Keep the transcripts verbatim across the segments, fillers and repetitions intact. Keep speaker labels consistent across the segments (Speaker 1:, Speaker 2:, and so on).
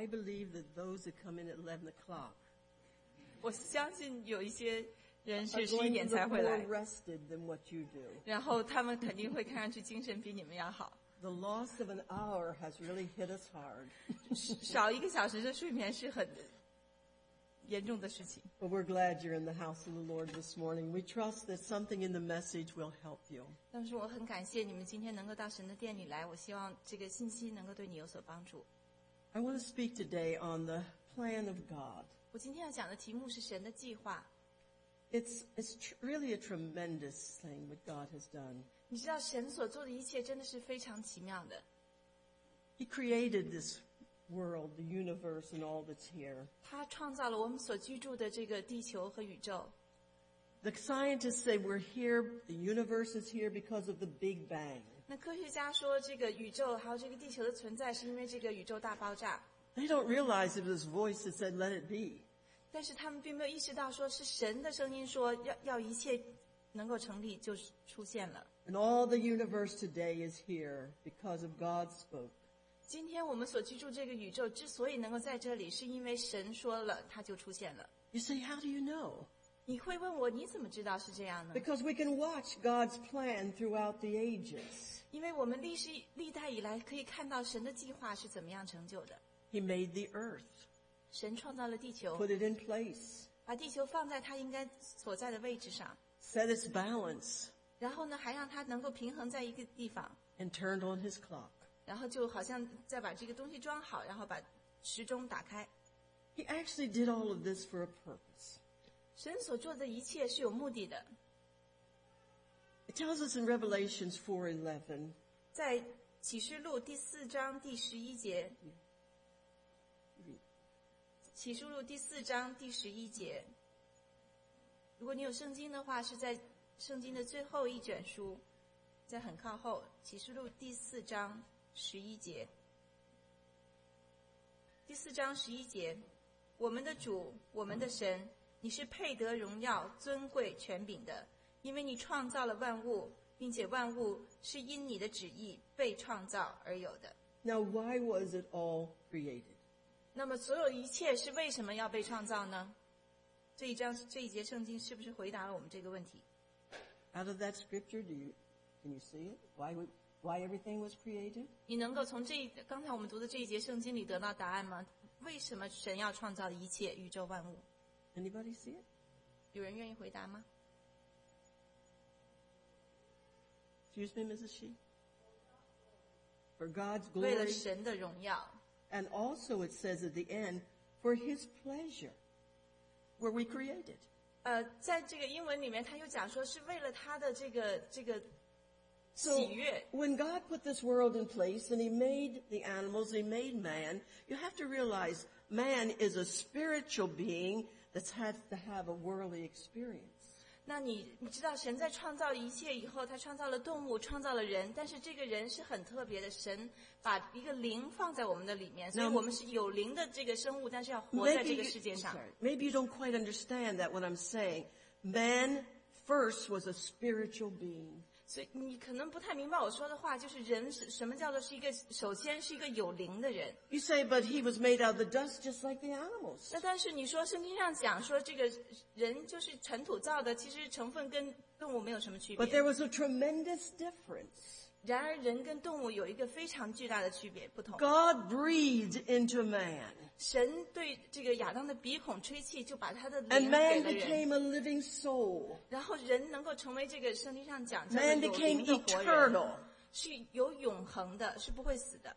Speaker 1: I believe that those that come in at eleven o'clock
Speaker 2: 我相信有一些人
Speaker 1: are
Speaker 2: 是十一
Speaker 1: going
Speaker 2: 点
Speaker 1: to
Speaker 2: 才
Speaker 1: look
Speaker 2: 会
Speaker 1: more
Speaker 2: 来，
Speaker 1: rested than what you do.
Speaker 2: 然后他们肯定会看上去精神比你们要好。
Speaker 1: The loss of an hour has really hit us hard.
Speaker 2: 少一个小时的睡眠是很严重的事情。
Speaker 1: But we're glad you're in the house of the Lord this morning. We trust that something in the message will help you.
Speaker 2: 但是我很感谢你们今天能够到神的殿里来，我希望这个信息能够对你有所帮助。
Speaker 1: I want to speak today on the plan of God.
Speaker 2: 我今天要讲的题目是神的计划。
Speaker 1: It's, it's tr- really a tremendous thing what God has done.
Speaker 2: 你知道神所做的一切真的是非常奇妙的。
Speaker 1: He created this world, the universe, and all that's here.
Speaker 2: 他创造了我们所居住的这个地球和宇宙。
Speaker 1: The scientists say we're here, the universe is here because of the Big Bang.
Speaker 2: 那科学家说，这个宇宙还有这个地球的存在，是因为这个宇宙大爆炸。
Speaker 1: They don't realize it was His voice that said, let it be.
Speaker 2: 但是他们并没有意识到，说是神的声音说要要一切能够成立，就是出现了。
Speaker 1: And all the universe today is here because of God spoke.
Speaker 2: 今天我们所居住这个宇宙之所以能够在这里，是因为神说了，它就出现了。
Speaker 1: You say, how do you know?
Speaker 2: 你会问我，你怎么知道是这样呢？
Speaker 1: Because we can watch God's plan throughout the ages.
Speaker 2: 因为我们历史历代以来可以看到神的计划是怎么样成就的。
Speaker 1: He made the earth,
Speaker 2: 神创造了地球，
Speaker 1: put it in place,
Speaker 2: 把地球放在它应该所在的位置上，
Speaker 1: set its balance,
Speaker 2: 然后呢，还让它能够平衡在一个地方，
Speaker 1: and turned on His clock.
Speaker 2: 然后就好像再把这个东西装好，然后把时钟打开。
Speaker 1: He actually did all of this for a purpose.
Speaker 2: 神所做的一切是有目的的。
Speaker 1: It tells us in Revelations four eleven,
Speaker 2: 在启示录第四章第十一节，启示录第四章第十一节，如果你有圣经的话，是在圣经的最后一卷书，在很靠后，启示录第四章十一节。第四章十一节，我们的主，我们的神，你是配得荣耀、尊贵、权柄的，因为你创造了万物，并且万物是因你的旨意被创造而有的。
Speaker 1: Now, why was it all created?
Speaker 2: 那么，所有一切是为什么要被创造呢？这一章这一节圣经是不是回答了我们这个问题？
Speaker 1: Out of that scripture, do you, can you see it? Why, would, why everything was created?
Speaker 2: 你能够从这一刚才我们读的这一节圣经里得到答案吗？为什么神要创造一切宇宙万物？
Speaker 1: Anybody see it?
Speaker 2: 有人愿意回答吗？
Speaker 1: Excuse me, Missus She? For God's
Speaker 2: 为了
Speaker 1: glory.
Speaker 2: 神的荣耀。
Speaker 1: And also it says at the end, for His pleasure were we created.
Speaker 2: 呃，在这个英文里面，他又讲说是为了他的这个这个
Speaker 1: So
Speaker 2: 喜悦。
Speaker 1: when God put this world in place and He made the animals, He made man, you have to realize man is a spiritual being that has to have a worldly experience.
Speaker 2: 那你你知道神在创造一切以后，他创造了动物，创造了人，但是这个人是很特别的，神把一个灵放在我们的里面，所以
Speaker 1: Now,
Speaker 2: 我们是有灵的这个生物，但是要活在这个世界上。
Speaker 1: sorry, maybe you don't quite understand that what I'm saying. Man first was a spiritual being.
Speaker 2: 所以你可能不太明白我说的话，就是人是什么叫做是一个，首先是一个有灵的人。
Speaker 1: You say, but he was made out of the dust just like the animals.
Speaker 2: 那但是你说圣经上讲说这个人就是尘土造的，其实成分跟动物没有什么区
Speaker 1: But
Speaker 2: 别。
Speaker 1: there was a tremendous difference.
Speaker 2: 然而人跟动物有一个非常巨大的区别不同。
Speaker 1: God breathed into man,
Speaker 2: 神对这个亚当的鼻孔吹气，就把他的
Speaker 1: and
Speaker 2: 灵给
Speaker 1: man
Speaker 2: 了人。
Speaker 1: became a living soul.
Speaker 2: 然后人能够成为这个圣经上讲叫做
Speaker 1: Man
Speaker 2: 有
Speaker 1: became
Speaker 2: 灵的活人，
Speaker 1: eternal.
Speaker 2: 是有永恒的，是不会死的。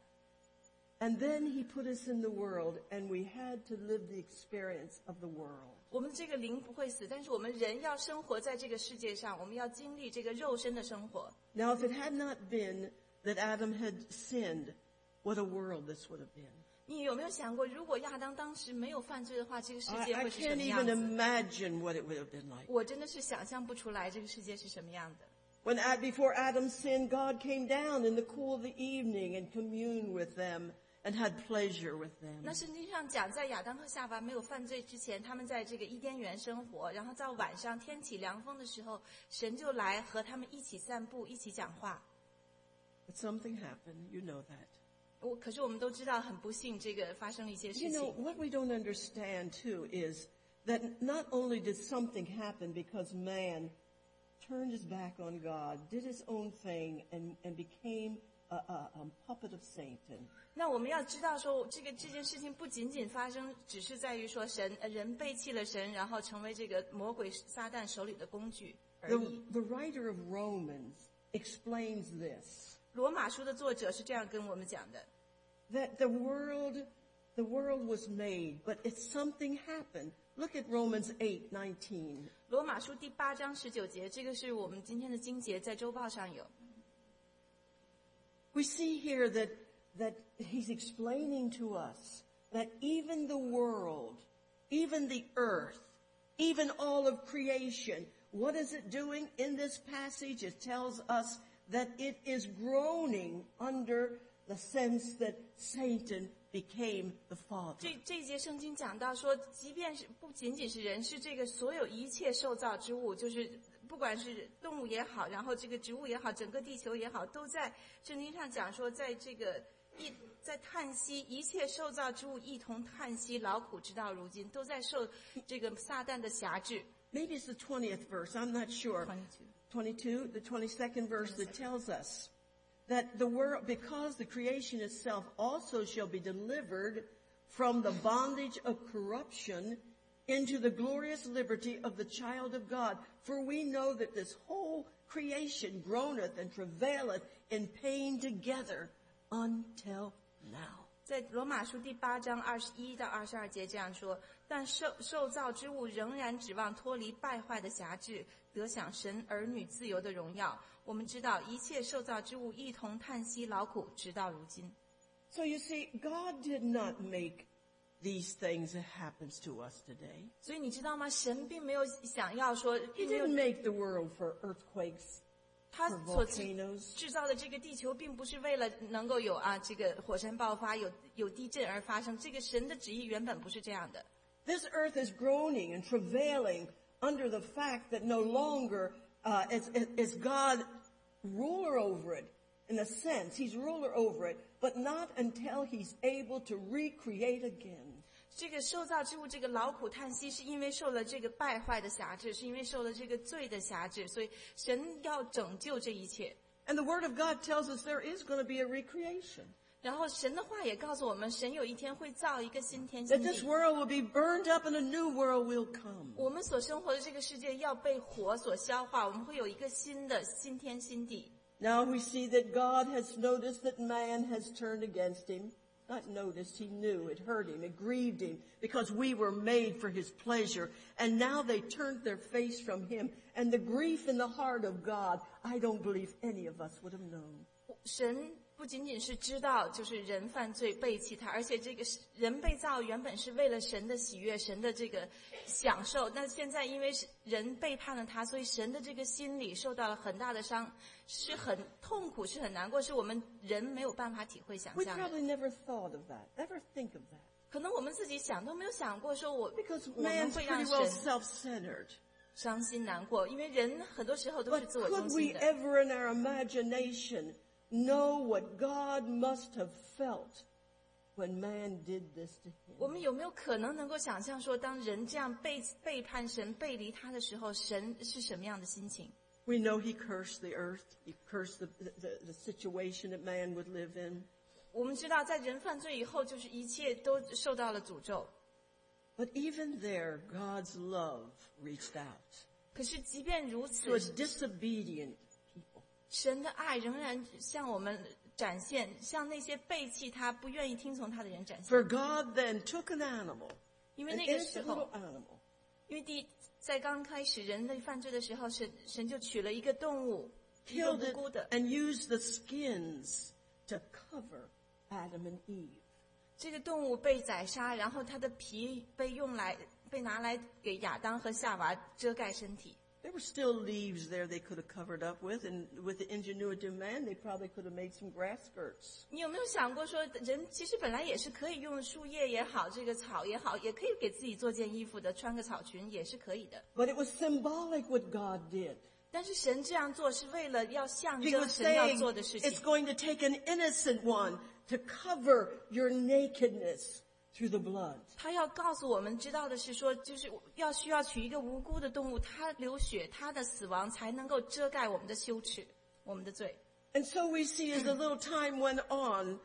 Speaker 1: And then he put us in the world, and we had to live the experience of the world.
Speaker 2: 我们这个灵不会死，但是我们人要生活在这个世界上，我们要经历这个肉身的生活。
Speaker 1: Now, if it had not been that Adam had sinned, what a world this would have been.
Speaker 2: 你有没有想过，如果亚当当时没有犯罪的话，这个世
Speaker 1: I,
Speaker 2: 界
Speaker 1: I
Speaker 2: 会是什
Speaker 1: can't
Speaker 2: 么样
Speaker 1: even
Speaker 2: 子？
Speaker 1: imagine what it would have been like.
Speaker 2: 我真的是想象不出来这个世界是什么样的。
Speaker 1: When Ad- before Adam sinned, God came down in the cool of the evening and communed with them and had pleasure with them.
Speaker 2: 那圣经上讲，在亚当和夏娃没有犯罪之前，他们在这个伊甸园生活，然后到晚上天起凉风的时候，神就来和他们一起散步，一起讲话。
Speaker 1: But something happened, you know that.
Speaker 2: 我可是我们都知道，很不幸，这个发生了一些事
Speaker 1: You
Speaker 2: 情。
Speaker 1: know, what we don't understand, too, is that not only did something happen because man turned his back on God, did his own thing, and, and became a, a, a puppet of Satan.
Speaker 2: 那我们要知道说，这个这件事情不仅仅发生，只是在于说神呃人背弃了神，然后成为这个魔鬼撒旦手里的工具而
Speaker 1: The,
Speaker 2: 已。
Speaker 1: the writer of Romans explains this,
Speaker 2: 罗马书的作者是这样跟我们讲的。
Speaker 1: that the world, the world was made, but it's something happened. Look at Romans eight nineteen.
Speaker 2: 罗马书第八章十九节，这个是我们今天的经节，在周报上有。
Speaker 1: We see here that, that he's explaining to us that even the world, even the earth, even all of creation, what is it doing in this passage? It tells us that it is groaning under the sense that Satan became the father.
Speaker 2: 这这一节圣经讲到说，即便是不仅仅是人，是这个所有一切受造之物，就是不管是动物也好，然后这个植物也好，整个地球也好，都在圣经上讲说，在这个一在叹息，一切受造之物一同叹息，劳苦直到如今，都在受这个撒旦的辖制。
Speaker 1: Maybe it's the twentieth verse, I'm not sure. twenty-two, the twenty-second verse that tells us that the world, because the creation itself also shall be delivered from the bondage of corruption into the glorious liberty of the child of God. For we know that this whole creation groaneth and travaileth in pain together until now.
Speaker 2: 在罗马书第八章二十一到二十二节这样说，但受受造之物仍然指望脱离败坏的辖制，得享神儿女自由的荣耀。我们知道一切受造之物一同叹息劳苦，直到如今。
Speaker 1: So you see, God did not make these things that happens to us today.
Speaker 2: 所以你知道吗？神并没有想要说，
Speaker 1: He
Speaker 2: 并没有
Speaker 1: didn't make the world for earthquakes,
Speaker 2: 他
Speaker 1: for
Speaker 2: 所制
Speaker 1: volcanoes.
Speaker 2: 制造的这个地球，并不是为了能够有啊这个火山爆发、有有地震而发生。这个神的旨意原本不是这样的。
Speaker 1: This earth is groaning and travailing under the fact that no longer uh, is, is God ruler over it. In a sense, he's ruler over it, but not until he's able to recreate again.
Speaker 2: 这个受造之物，这个劳苦叹息，是因为受了这个败坏的辖制，是因为受了这个罪的辖制，所以神要拯救这一切。
Speaker 1: And the Word of God tells us there is going to be a recreation.
Speaker 2: 然后神的话也告诉我们，神有一天会造一个新天
Speaker 1: That
Speaker 2: 新
Speaker 1: this
Speaker 2: 地。
Speaker 1: world will be burned up and a new world will come.
Speaker 2: 我们所生活的这个世界要被火所消化，我们会有一个新的新天新地。
Speaker 1: Now we see that God has noticed that man has turned against him. Not noticed, he knew, it hurt him, it grieved him, because we were made for his pleasure. And now they turned their face from him. And the grief in the heart of God, I don't believe any of us would have known.
Speaker 2: 神不仅仅是知道就是人犯罪背弃他，而且这个人被造原本是为了神的喜悦，神的这个享受。那现在因为人背叛了他，所以神的这个心里受到了很大的伤，是很痛苦，是很难过，是我们人没有办法体会想
Speaker 1: We
Speaker 2: 象的。
Speaker 1: probably never thought of that, never think of that.
Speaker 2: 可能我们自己想都没有想过，说我
Speaker 1: Because
Speaker 2: 我们
Speaker 1: man's
Speaker 2: 会让
Speaker 1: pretty well
Speaker 2: 神
Speaker 1: self-centered.
Speaker 2: 伤心难过，因为人很多时候都是
Speaker 1: But
Speaker 2: 自我
Speaker 1: could
Speaker 2: 中
Speaker 1: we
Speaker 2: 心的。
Speaker 1: ever in our imagination know what God must have felt when man did this to
Speaker 2: 我
Speaker 1: him?
Speaker 2: 们有没有可能能够想象说，当人这样背背叛神、背离他的时候，神是什么样的心情？
Speaker 1: We know he cursed the earth. He cursed the, the, the situation that man would live in.
Speaker 2: 我们知道，在人犯罪以后，就是一切都受到了诅咒。
Speaker 1: But even there, God's love reached out
Speaker 2: 可是，即便如
Speaker 1: to
Speaker 2: 此
Speaker 1: a，disobedient people.
Speaker 2: 神的爱仍然向我们展现，向那些背弃他、不愿意听从他的人展现。
Speaker 1: For God then took an animal,
Speaker 2: 因为
Speaker 1: an
Speaker 2: 那个时
Speaker 1: innocent
Speaker 2: 候
Speaker 1: little，animal,
Speaker 2: 因为第在刚开始人类犯罪的时候，神神就取了一个动物，一个
Speaker 1: killed
Speaker 2: 无
Speaker 1: it,
Speaker 2: 辜的。
Speaker 1: and used the skins to cover Adam and Eve.
Speaker 2: 这个动物被宰杀，然后它的皮被用来被拿来给亚当和夏娃遮盖身体。
Speaker 1: There were still leaves there they could have covered up with, and with the ingenuity of man, they probably could have made some grass skirts.
Speaker 2: 你有没有想过说，人其实本来也是可以用树叶也好，这个草也好，也可以给自己做件衣服的，穿个草裙也是可以的。
Speaker 1: But it was symbolic what God did.
Speaker 2: 但是神这样做是为了要象
Speaker 1: He
Speaker 2: 征
Speaker 1: was
Speaker 2: 神要
Speaker 1: saying
Speaker 2: 做的事情
Speaker 1: it's。going to take an innocent one to cover your nakedness through the blood.
Speaker 2: 他要告诉我们知道的是说，就是要需要取一个无辜的动物，他流血，他的死亡才能够遮盖我们的羞耻，我们的罪。
Speaker 1: And so we see as the little time went on,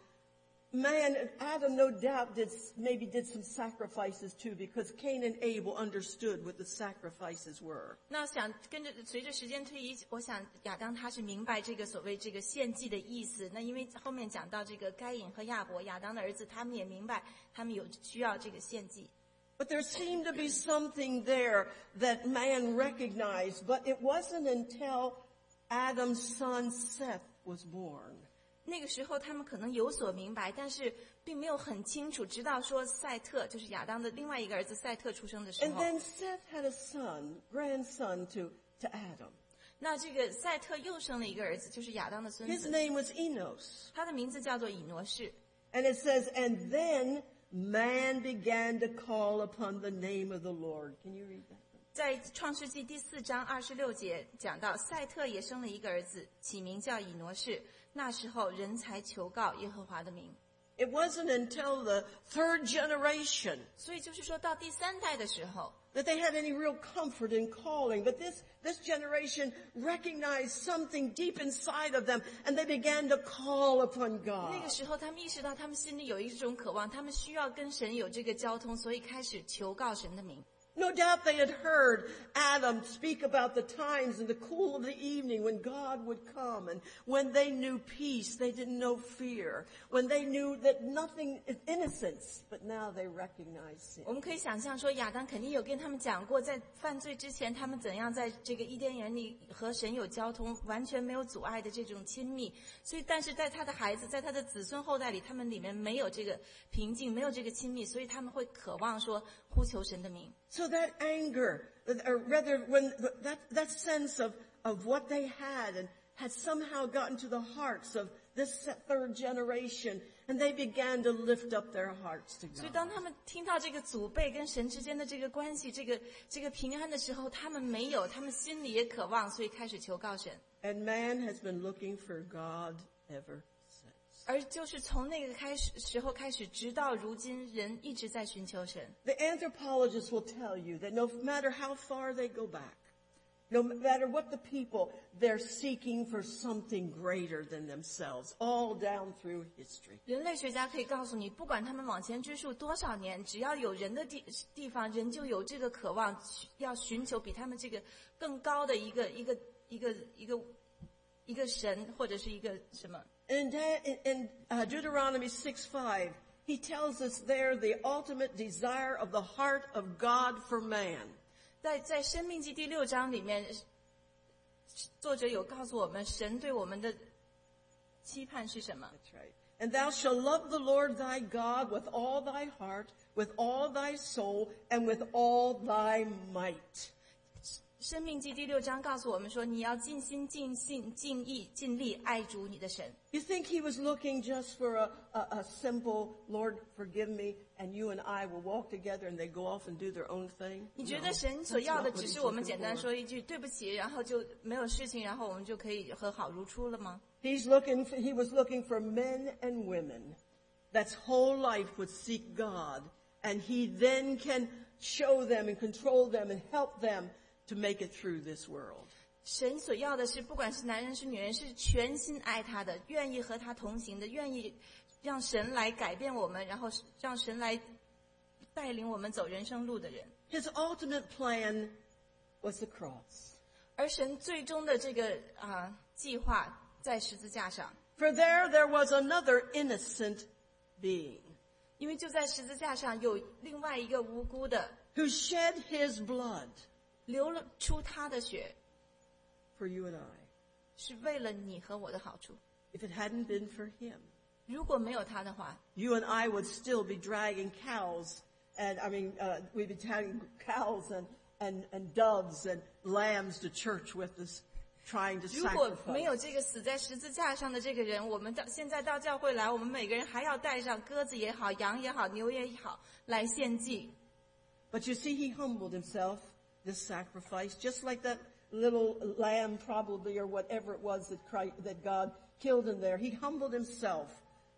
Speaker 1: man, Adam no doubt did, maybe did some sacrifices too, because Cain and Abel understood what the sacrifices were.
Speaker 2: 那想跟着随着时间推移，我想亚当他是明白这个所谓这个献祭的意思。那因为后面讲到这个该隐和亚伯，亚当的儿子，他们也明白他们有需要这个献祭。
Speaker 1: But there seemed to be something there that man recognized, but it wasn't until Adam's son Seth was born.
Speaker 2: 那个时候他们可能有所明白，但是并没有很清楚，直到说赛特就是亚当的另外一个儿子赛特出生的时
Speaker 1: And
Speaker 2: 候。
Speaker 1: then Seth had a son, grandson to, to Adam.
Speaker 2: 那这个赛特又生了一个儿子，就是亚当的孙
Speaker 1: His
Speaker 2: 子，
Speaker 1: name was Enos.
Speaker 2: 他的名字叫做以挪士。
Speaker 1: And it says, and then man began to call upon the name of the Lord. Can you read that?
Speaker 2: 在创世纪第四章二十六节讲到，赛特也生了一个儿子，起名叫以挪士。那时候人才求告耶和华的名。
Speaker 1: It wasn't until the third generation
Speaker 2: 所以就是说到第三代的时候，
Speaker 1: that they had any real comfort in calling. But this, this generation recognized something deep inside of them, and they began to call upon
Speaker 2: 那
Speaker 1: God.
Speaker 2: 个时候他们意识到他们心里有一种渴望，他们需要跟神有这个交通，所以开始求告神的名。
Speaker 1: No doubt they had heard Adam speak about the times in the cool of the evening when God would come, and when they knew peace, they didn't know fear. When they knew that nothing is innocence, but now they recognize sin.
Speaker 2: 我们可以想象说，亚当肯定有跟他们讲过，在犯罪之前，他们怎样在这个伊甸园里和神有交通，完全没有阻碍的这种亲密。所以，但是在他的孩子，在他的子孙后代里，他们里面没有这个平静，没有这个亲密，所以他们会渴望说呼求神的名。
Speaker 1: So that anger, or rather when that, that sense of, of what they had and had somehow gotten to the hearts of this third generation, and they began to lift up their hearts to
Speaker 2: 所以
Speaker 1: God.
Speaker 2: 当他们听到这个祖辈跟神之间的这个关系，这个这个平安的时候，他们没有，他们心里也渴望，所以开始求告神。
Speaker 1: And man has been looking for God ever since.
Speaker 2: 而就是从那个开始时候开始，直到如今，人一直在寻求神。
Speaker 1: The anthropologists will tell you that no matter how far they go back, no matter what the people, they're seeking for something greater than themselves, all down through history.
Speaker 2: 人类学家可以告诉你，不管他们往前追溯多少年，只要有人的地地方，人就有这个渴望，要寻求比他们这个更高的一个一个一个一个一个神，或者是一个什么。
Speaker 1: In, in uh, Deuteronomy six five, he tells us there the ultimate desire of the heart of God for man.
Speaker 2: 在在申命记第六章里面，作者有告诉我们，神对我们的期盼是什么？
Speaker 1: That's right. And thou shalt love the Lord thy God with all thy heart, with all thy soul, and with all thy might.
Speaker 2: 申命记第六章告诉我们说，你要尽心、尽性、尽意、尽力爱主你的神。
Speaker 1: You think he was looking just for a, a, a simple, Lord, forgive me, and you and I will walk together and they go off and do their own thing?
Speaker 2: 你觉
Speaker 1: No,
Speaker 2: 得神
Speaker 1: that's
Speaker 2: 所要
Speaker 1: not
Speaker 2: 的
Speaker 1: what
Speaker 2: 只
Speaker 1: he's
Speaker 2: 是我们
Speaker 1: looking
Speaker 2: 简单
Speaker 1: for.
Speaker 2: 说一句对不起，然后就没有事情，然后我们就可以和好如初了吗？
Speaker 1: He's looking for, he was looking for men and women that's whole life would seek God, and he then can show them and control them and help them to make it through this world.
Speaker 2: 神所要的是，不管是男人是女人，是全心爱他的，愿意和他同行的，愿意让神来改变我们，然后让神来带领我们走人生路的人。
Speaker 1: His ultimate plan was the cross.
Speaker 2: 而神最终的这个啊、计划在十字架上，
Speaker 1: For there, there was another innocent being
Speaker 2: 因为就在十字架上有另外一个无辜的
Speaker 1: who shed his blood
Speaker 2: 流了出他的血，
Speaker 1: for you and I.
Speaker 2: 是为了你和我的好处。
Speaker 1: If it hadn't been for him,
Speaker 2: 如果没有他的话，
Speaker 1: you and I would still be dragging cows, and I mean, uh, we'd be dragging cows and, and, and doves and lambs to church with us, trying to
Speaker 2: 如果没
Speaker 1: sacrifice.
Speaker 2: 有这个死在十字架上的这个人，我们到现在到教会来，我们每个人还要带上鸽子也好，羊也好，牛也好来献祭。
Speaker 1: But you see, he humbled himself, this sacrifice, just like that little lamb probably, or whatever it was that Christ, that God killed in there. He humbled himself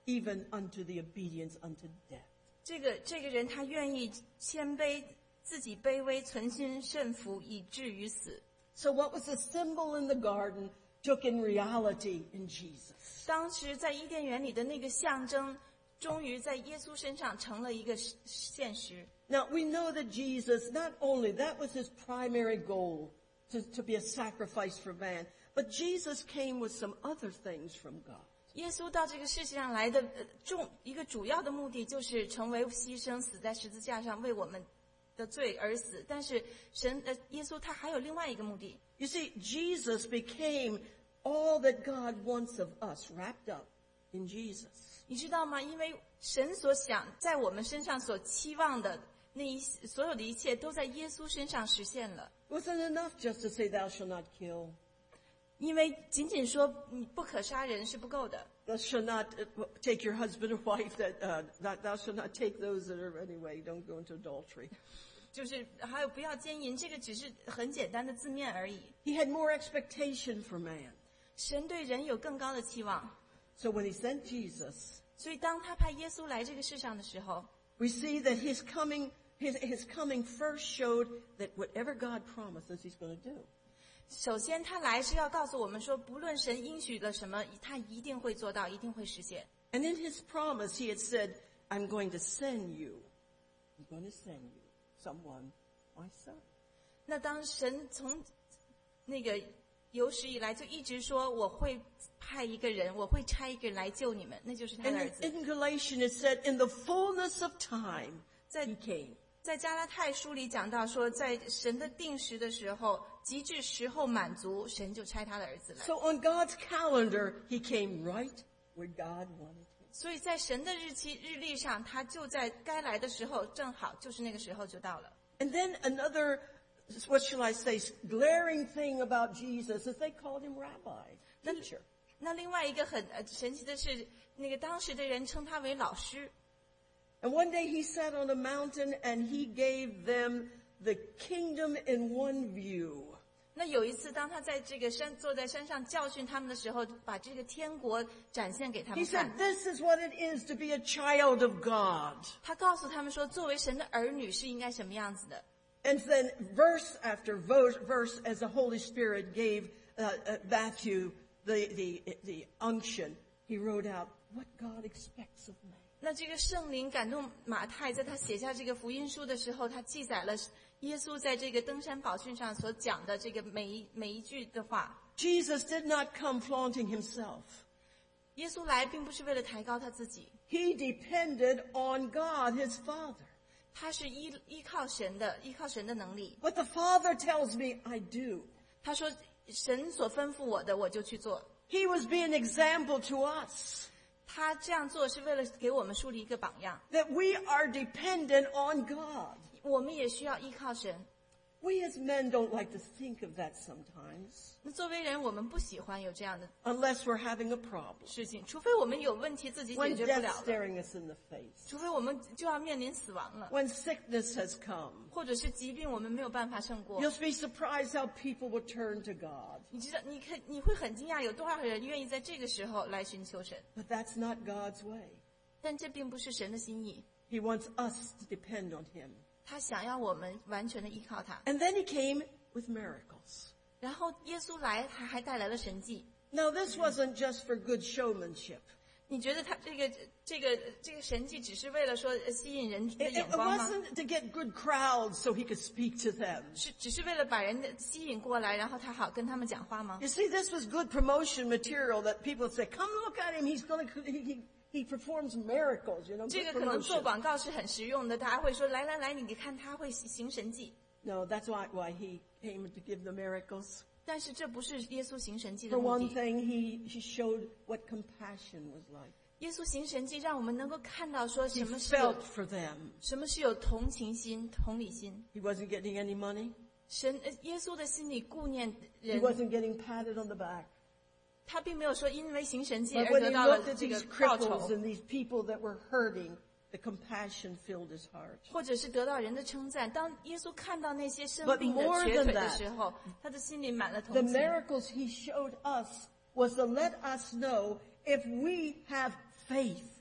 Speaker 1: even unto the obedience unto death.
Speaker 2: 这个这个人他愿意谦卑，自己卑微，存心顺服，以至于死。
Speaker 1: So what was the symbol in the garden took in reality in Jesus.
Speaker 2: 当时在伊甸园里的那个象征，终于在耶稣身上成了一个现实。
Speaker 1: Now we know that Jesus, not only, that was his primary goal, to, to be a sacrifice for man, but Jesus came with some other things from God.
Speaker 2: 耶稣到这个世界上来的呃重一个主要的目的就是成为牺牲，死在十字架上为我们的罪而死。但是神呃耶稣他还有另外一个目的。
Speaker 1: You see, Jesus became all that God wants of us, wrapped up in Jesus.
Speaker 2: 你知道吗？因为神所想在我们身上所期望的那一所有的一切，都在耶稣身上实现了。
Speaker 1: It wasn't enough just to say, "Thou shalt not kill."
Speaker 2: 因为仅仅说你不可杀人是不够的。
Speaker 1: Thou shalt not take your husband or wife. That uh, thou shalt not take those that are anyway. Don't go into adultery.
Speaker 2: 就是还有不要奸淫，这个只是很简单的字面而已。
Speaker 1: He had more expectation for man.
Speaker 2: 神对人有更高的期望。
Speaker 1: So when he sent Jesus,
Speaker 2: 所以当他派耶稣来这个世上的时候，
Speaker 1: we see that his coming, his, his coming first showed that whatever God promises, he's going to do.
Speaker 2: 首先他来是要告诉我们说，不论神应许了什么，他一定会做到，一定会实现。
Speaker 1: And in his promise, he had said, "I'm going to send you. I'm going to send you someone, my son."
Speaker 2: 那当神从那个有史以来就一直说，我会派一个人，我会差一个人来救你们，那就是他的
Speaker 1: And
Speaker 2: 儿子。
Speaker 1: in Galatians, it said, "In the fullness of time,
Speaker 2: 在
Speaker 1: he came."
Speaker 2: 在加拉太书里讲到说，在神的定时的时候，极致时候满足，神就差他的儿子来。
Speaker 1: So on God's calendar, he came right where God wanted him.
Speaker 2: 所以在神的日期日历上，他就在该来的时候，正好就是那个时候就到了。
Speaker 1: And then another, what shall I say, glaring thing about Jesus is they called him rabbi, teacher.
Speaker 2: 那另外一个很呃神奇的是，那个当时的人称他为老师。
Speaker 1: And one day he sat on a mountain and he gave them the kingdom in one view.
Speaker 2: 那有一次，当他在这个山坐在山上教训他们的时候，把这个天国展现给他
Speaker 1: He
Speaker 2: 们
Speaker 1: said,
Speaker 2: 看。
Speaker 1: "This is what it is to be a child of God."
Speaker 2: 他告诉他们说，作为神的儿女是应该什么样子的。
Speaker 1: And then verse after verse, verse as the Holy Spirit gave uh, uh, Matthew the, the, the unction, he wrote out what God expects of man.
Speaker 2: 那这个圣灵感动马太，在他写下这个福音书的时候，他记载了耶稣在这个登山宝训上所讲的这个每一每一句的话。
Speaker 1: Jesus did not come flaunting himself.
Speaker 2: 耶稣来并不是为了抬高他自己，
Speaker 1: He depended on God, his Father.
Speaker 2: 他是依依靠神的，依靠神的能力。
Speaker 1: What the Father tells me, I do.
Speaker 2: 他说，神所吩咐我的，我就去做。
Speaker 1: He was being an example to us,
Speaker 2: 他这样做是为了给我们树立一个榜样，
Speaker 1: that we are dependent on God.
Speaker 2: 我们也需要依靠神。
Speaker 1: We as men don't like to think of that sometimes,
Speaker 2: 那作为人，我们不喜欢有这样的
Speaker 1: unless we're having a problem.
Speaker 2: 事情，除非我们有问题自己解
Speaker 1: When
Speaker 2: 决不
Speaker 1: death's
Speaker 2: 了了，
Speaker 1: staring us in the face,
Speaker 2: 除非我们就要面临死亡了，
Speaker 1: when sickness has come,
Speaker 2: 或者是疾病我们没有办法胜过。
Speaker 1: you'll be surprised how people will turn to God.
Speaker 2: 你知道，你可你会很惊讶，有多少人愿意在这个时候来寻求神？
Speaker 1: But that's not God's way.
Speaker 2: 但这并不是神的心意，
Speaker 1: He wants us to depend on him.
Speaker 2: 他想要我们完全的依靠他。
Speaker 1: And then he came with miracles.
Speaker 2: 然后耶稣来，他还带来了神迹。
Speaker 1: Now this wasn't just for good showmanship.
Speaker 2: 你觉得他这个这个这个神迹只是为了说呃吸引人的
Speaker 1: It,
Speaker 2: 眼
Speaker 1: it
Speaker 2: 光吗？
Speaker 1: wasn't to get good crowds so he could speak to them.
Speaker 2: 是只是为了把人的吸引过来，然后他好跟他们讲话吗？
Speaker 1: You see, this was good promotion material that people would say, "Come look at him. He's going to he, he he performs miracles." You know,
Speaker 2: 这
Speaker 1: good
Speaker 2: 个可能做
Speaker 1: promotion.
Speaker 2: 广告是很实用的，大家会说来来来，你看他会行神迹。
Speaker 1: No, that's why why he came to give the miracles.
Speaker 2: 但是这不是耶稣行神迹的
Speaker 1: For
Speaker 2: 目
Speaker 1: one
Speaker 2: 的。
Speaker 1: thing, he he showed what compassion was like.
Speaker 2: 耶稣行神迹，让我们能够看到说
Speaker 1: He
Speaker 2: 什么是有
Speaker 1: felt for them.
Speaker 2: 什么是有同情心、同理心。
Speaker 1: He wasn't getting any money.
Speaker 2: 神呃耶稣的心里顾念
Speaker 1: He
Speaker 2: 人，
Speaker 1: wasn't getting patted on the back.
Speaker 2: 他并没有说因为行神迹
Speaker 1: But
Speaker 2: 而
Speaker 1: when
Speaker 2: 得
Speaker 1: he
Speaker 2: 到了
Speaker 1: looked at
Speaker 2: 这个
Speaker 1: these
Speaker 2: 报
Speaker 1: cripples
Speaker 2: 酬，
Speaker 1: and these people that were hurting, the compassion filled his heart.
Speaker 2: 或者是得到人的称赞。当耶稣看到那些生
Speaker 1: But
Speaker 2: 病的
Speaker 1: more
Speaker 2: 瘸
Speaker 1: than
Speaker 2: 腿的
Speaker 1: that,
Speaker 2: 时候，他的心里满了
Speaker 1: The
Speaker 2: 同情。
Speaker 1: miracles he showed us was to let us know if we have faith,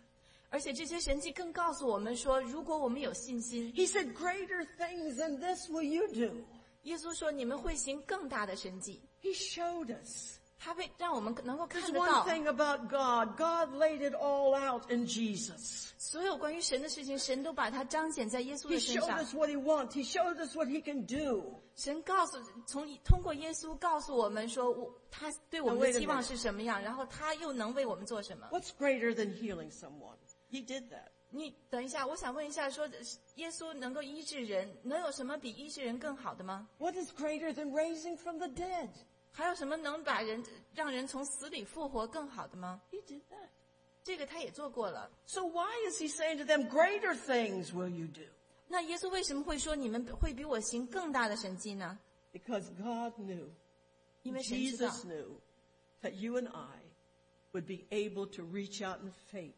Speaker 2: 而且这些神迹更告诉我们说，如果我们有信心，
Speaker 1: He said, greater things than this will you do.
Speaker 2: 耶稣说你们会行更大的神迹，
Speaker 1: He showed us.
Speaker 2: 他会让我们能够看
Speaker 1: There's
Speaker 2: 得
Speaker 1: one
Speaker 2: 到
Speaker 1: thing about God. God laid it all out in Jesus.
Speaker 2: 所有关于神的事情，神都把它彰显在耶稣
Speaker 1: He
Speaker 2: 的身
Speaker 1: showed
Speaker 2: 上。
Speaker 1: us what he wants. He showed us what he can do.
Speaker 2: 神告诉从通过耶稣告诉我们说，我他对我们的期望是什么样，然后他又能为我们做什么。
Speaker 1: What's greater than healing someone? He did that.
Speaker 2: 你等一下，我想问一下，说耶稣能够医治人，能有什么比医治人更好的吗？
Speaker 1: What is greater than raising from the dead?
Speaker 2: 还有什么能把人让人从死里复活更好的吗？
Speaker 1: He did that.
Speaker 2: 这个他也做过了。
Speaker 1: So why is he saying to them, greater things will you do?
Speaker 2: 那耶稣为什么会说你们会比我行更大的神迹呢？
Speaker 1: Because God knew,
Speaker 2: 因为神知道，
Speaker 1: Jesus knew that you and I would be able to reach out in faith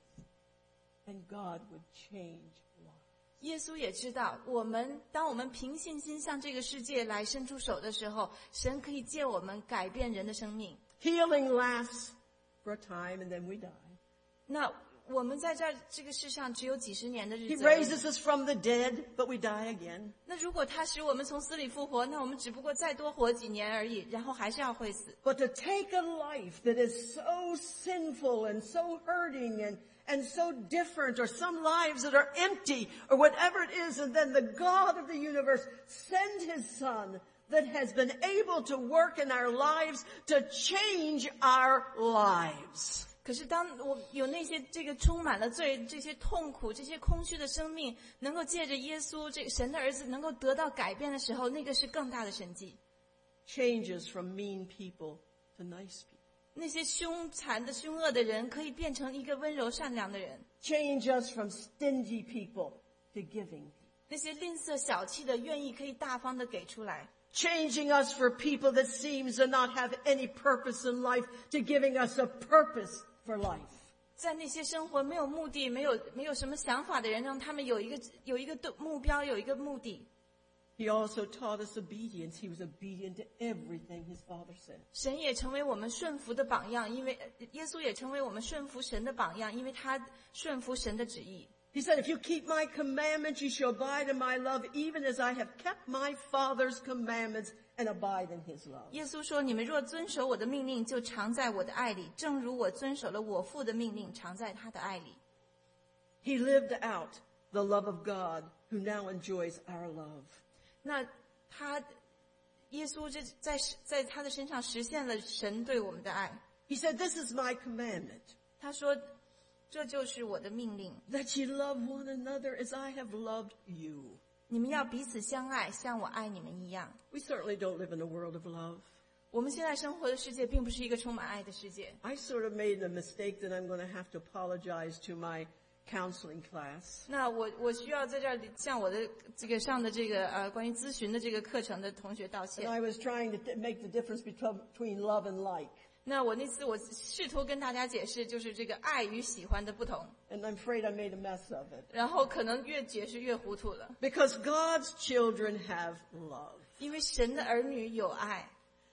Speaker 1: and God would change lives.
Speaker 2: 耶稣也知道，我们当我们凭信心向这个世界来伸出手的时候，神可以借我们改变人的生命。
Speaker 1: Healing lasts for a time and then we die.
Speaker 2: 那我们在这这个世上只有几十年的日
Speaker 1: He
Speaker 2: 子而已。
Speaker 1: raises us from the dead, but we die again.
Speaker 2: 那如果他使我们从死里复活，那我们只不过再多活几年而已，然后还是要会死。
Speaker 1: But to take a life that is so sinful and so hurting and, and so different, or some lives that are empty, or whatever it is, and then the God of the universe send his son that has been able to work in our lives to change our lives.
Speaker 2: 可是当我有那些这个充满了罪、这些痛苦、这些空虚的生命，能够借着耶稣这个神的儿子能够得到改变的时候，那个是更大的神迹。
Speaker 1: Changes from mean people to nice people.
Speaker 2: 那些凶残的、凶恶的人，可以变成一个温柔善良的人；
Speaker 1: Change us from stingy people to giving people.
Speaker 2: 那些吝啬小气的，愿意可以大方的给出来。
Speaker 1: Changing us for people that seems to not have any purpose in life to giving us a purpose for life.
Speaker 2: 在那些生活没有目的、没有没有什么想法的人，让他们有一个有一个目标，有一个目的。
Speaker 1: He also taught us obedience. He was obedient to everything his Father said.
Speaker 2: 神也成为我们顺服的榜样，因为耶稣也成为我们顺服神的榜样，因为他顺服神的旨意。
Speaker 1: He said, if you keep my commandments, you shall abide in my love, even as I have kept my Father's commandments and abide in his love.
Speaker 2: 耶稣说：“你们若遵守我的命令，就常在我的爱里，正如我遵守了我父的命令，常在他的爱里。”
Speaker 1: He lived out the love of God, who now enjoys our love.
Speaker 2: 那他，耶稣这在在他的身上实现了神对我们的爱。
Speaker 1: He said, this is my commandment,
Speaker 2: 他说：“这就是我的命令，
Speaker 1: that ye love one another as I have loved you.
Speaker 2: 你们要彼此相爱，像我爱你们一样。”
Speaker 1: We certainly don't live in a world of love.
Speaker 2: 我们现在生活的世界并不是一个充满爱的世界。
Speaker 1: I sort of made a mistake that I'm going to have to apologize to my counseling class.
Speaker 2: 那我我需要在这儿向我的这个上的这个呃关于咨询的这个课程的同学道
Speaker 1: And
Speaker 2: 歉。
Speaker 1: I was trying to t- make the difference between, between love and like.
Speaker 2: 那我那次我试图跟大家解释，就是这个爱与喜欢的不同，
Speaker 1: And I'm afraid I made a mess of it.
Speaker 2: 然后可能越解释越糊涂了。
Speaker 1: Because God's children have love.
Speaker 2: 因为神的儿女有爱，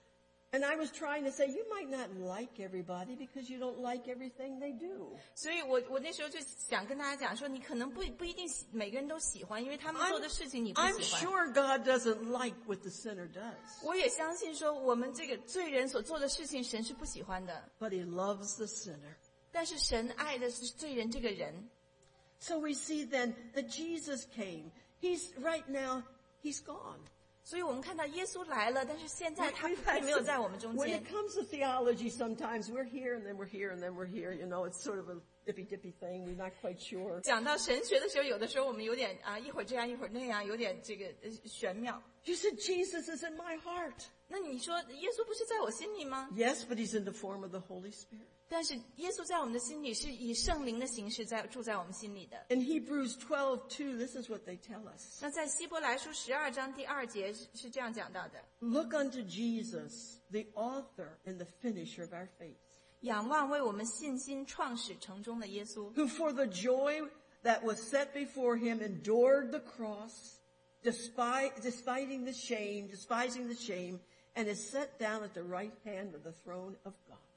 Speaker 1: And I was trying to say, you might not like everybody because you don't like everything they do.
Speaker 2: 所以我我那时候就想跟大家讲说，你可能不不一定喜每个人都喜欢，因为他们做的事情你不
Speaker 1: I'm
Speaker 2: 喜欢。
Speaker 1: sure God doesn't like what the sinner does.
Speaker 2: 我也相信说，我们这个罪人所做的事情，神是不喜欢的。
Speaker 1: But he loves the sinner.
Speaker 2: 但是神爱的是罪人这个人。
Speaker 1: So we see then that Jesus came. He's right now, he's gone.
Speaker 2: 所以我们看到耶稣来了，但是现在他
Speaker 1: We've had
Speaker 2: 并没有
Speaker 1: some-
Speaker 2: 在我们中
Speaker 1: when
Speaker 2: 间
Speaker 1: it。comes to theology, sometimes we're here and then we're here and then we're here. You know, it's sort of a dippy-dippy thing. We're not quite sure.
Speaker 2: 讲到神学的时候，有的时候我们有点啊，一会儿这样一会儿那样，有点这个呃玄妙。
Speaker 1: You said Jesus is in my heart.
Speaker 2: 那你说耶稣不是在我心里吗？
Speaker 1: Yes, but he's in the form of the Holy Spirit.
Speaker 2: 但是耶稣在我们的心里是以圣灵的形式在住在我们心里的。
Speaker 1: In Hebrews twelve two, this is what they tell us.
Speaker 2: 那在希伯来书十二章第二节是是这样讲到的：
Speaker 1: Look unto Jesus, the author and the finisher of our faith,
Speaker 2: 仰望为我们信心创始成终的耶稣，
Speaker 1: who for the joy that was set before him endured the cross, despite, despising the shame, despising the shame, and is set down at the right hand of the throne of God.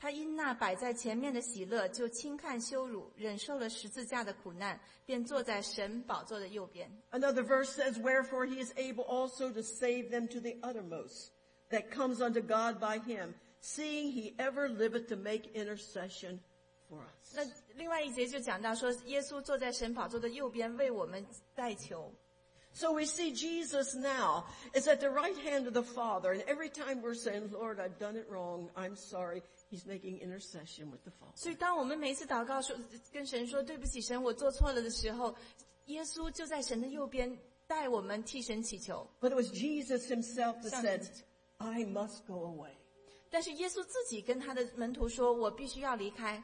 Speaker 2: 他因那摆在前面的喜乐，就轻看羞辱，忍受了十字架的苦难，便坐在神宝座的右边。
Speaker 1: Another verse says, Wherefore he is able also to save them to the uttermost, that comes unto God by him, seeing he ever liveth to make intercession for us.
Speaker 2: 那另外一节就讲到说，耶稣坐在神宝座的右边，为我们代求。
Speaker 1: So we see Jesus now is at the right hand of the Father, and every time we're saying, Lord, I've done it wrong, I'm sorry, he's making intercession with the Father.
Speaker 2: 所以当我们每一次祷告说跟神说对不起神，我做错了的时候，耶稣就在神的右边带我们替神祈求。
Speaker 1: But it was Jesus himself that
Speaker 2: 向神
Speaker 1: said,
Speaker 2: 祈求。
Speaker 1: I must go away.
Speaker 2: 但是耶稣自己跟他的门徒说，我必须要离开。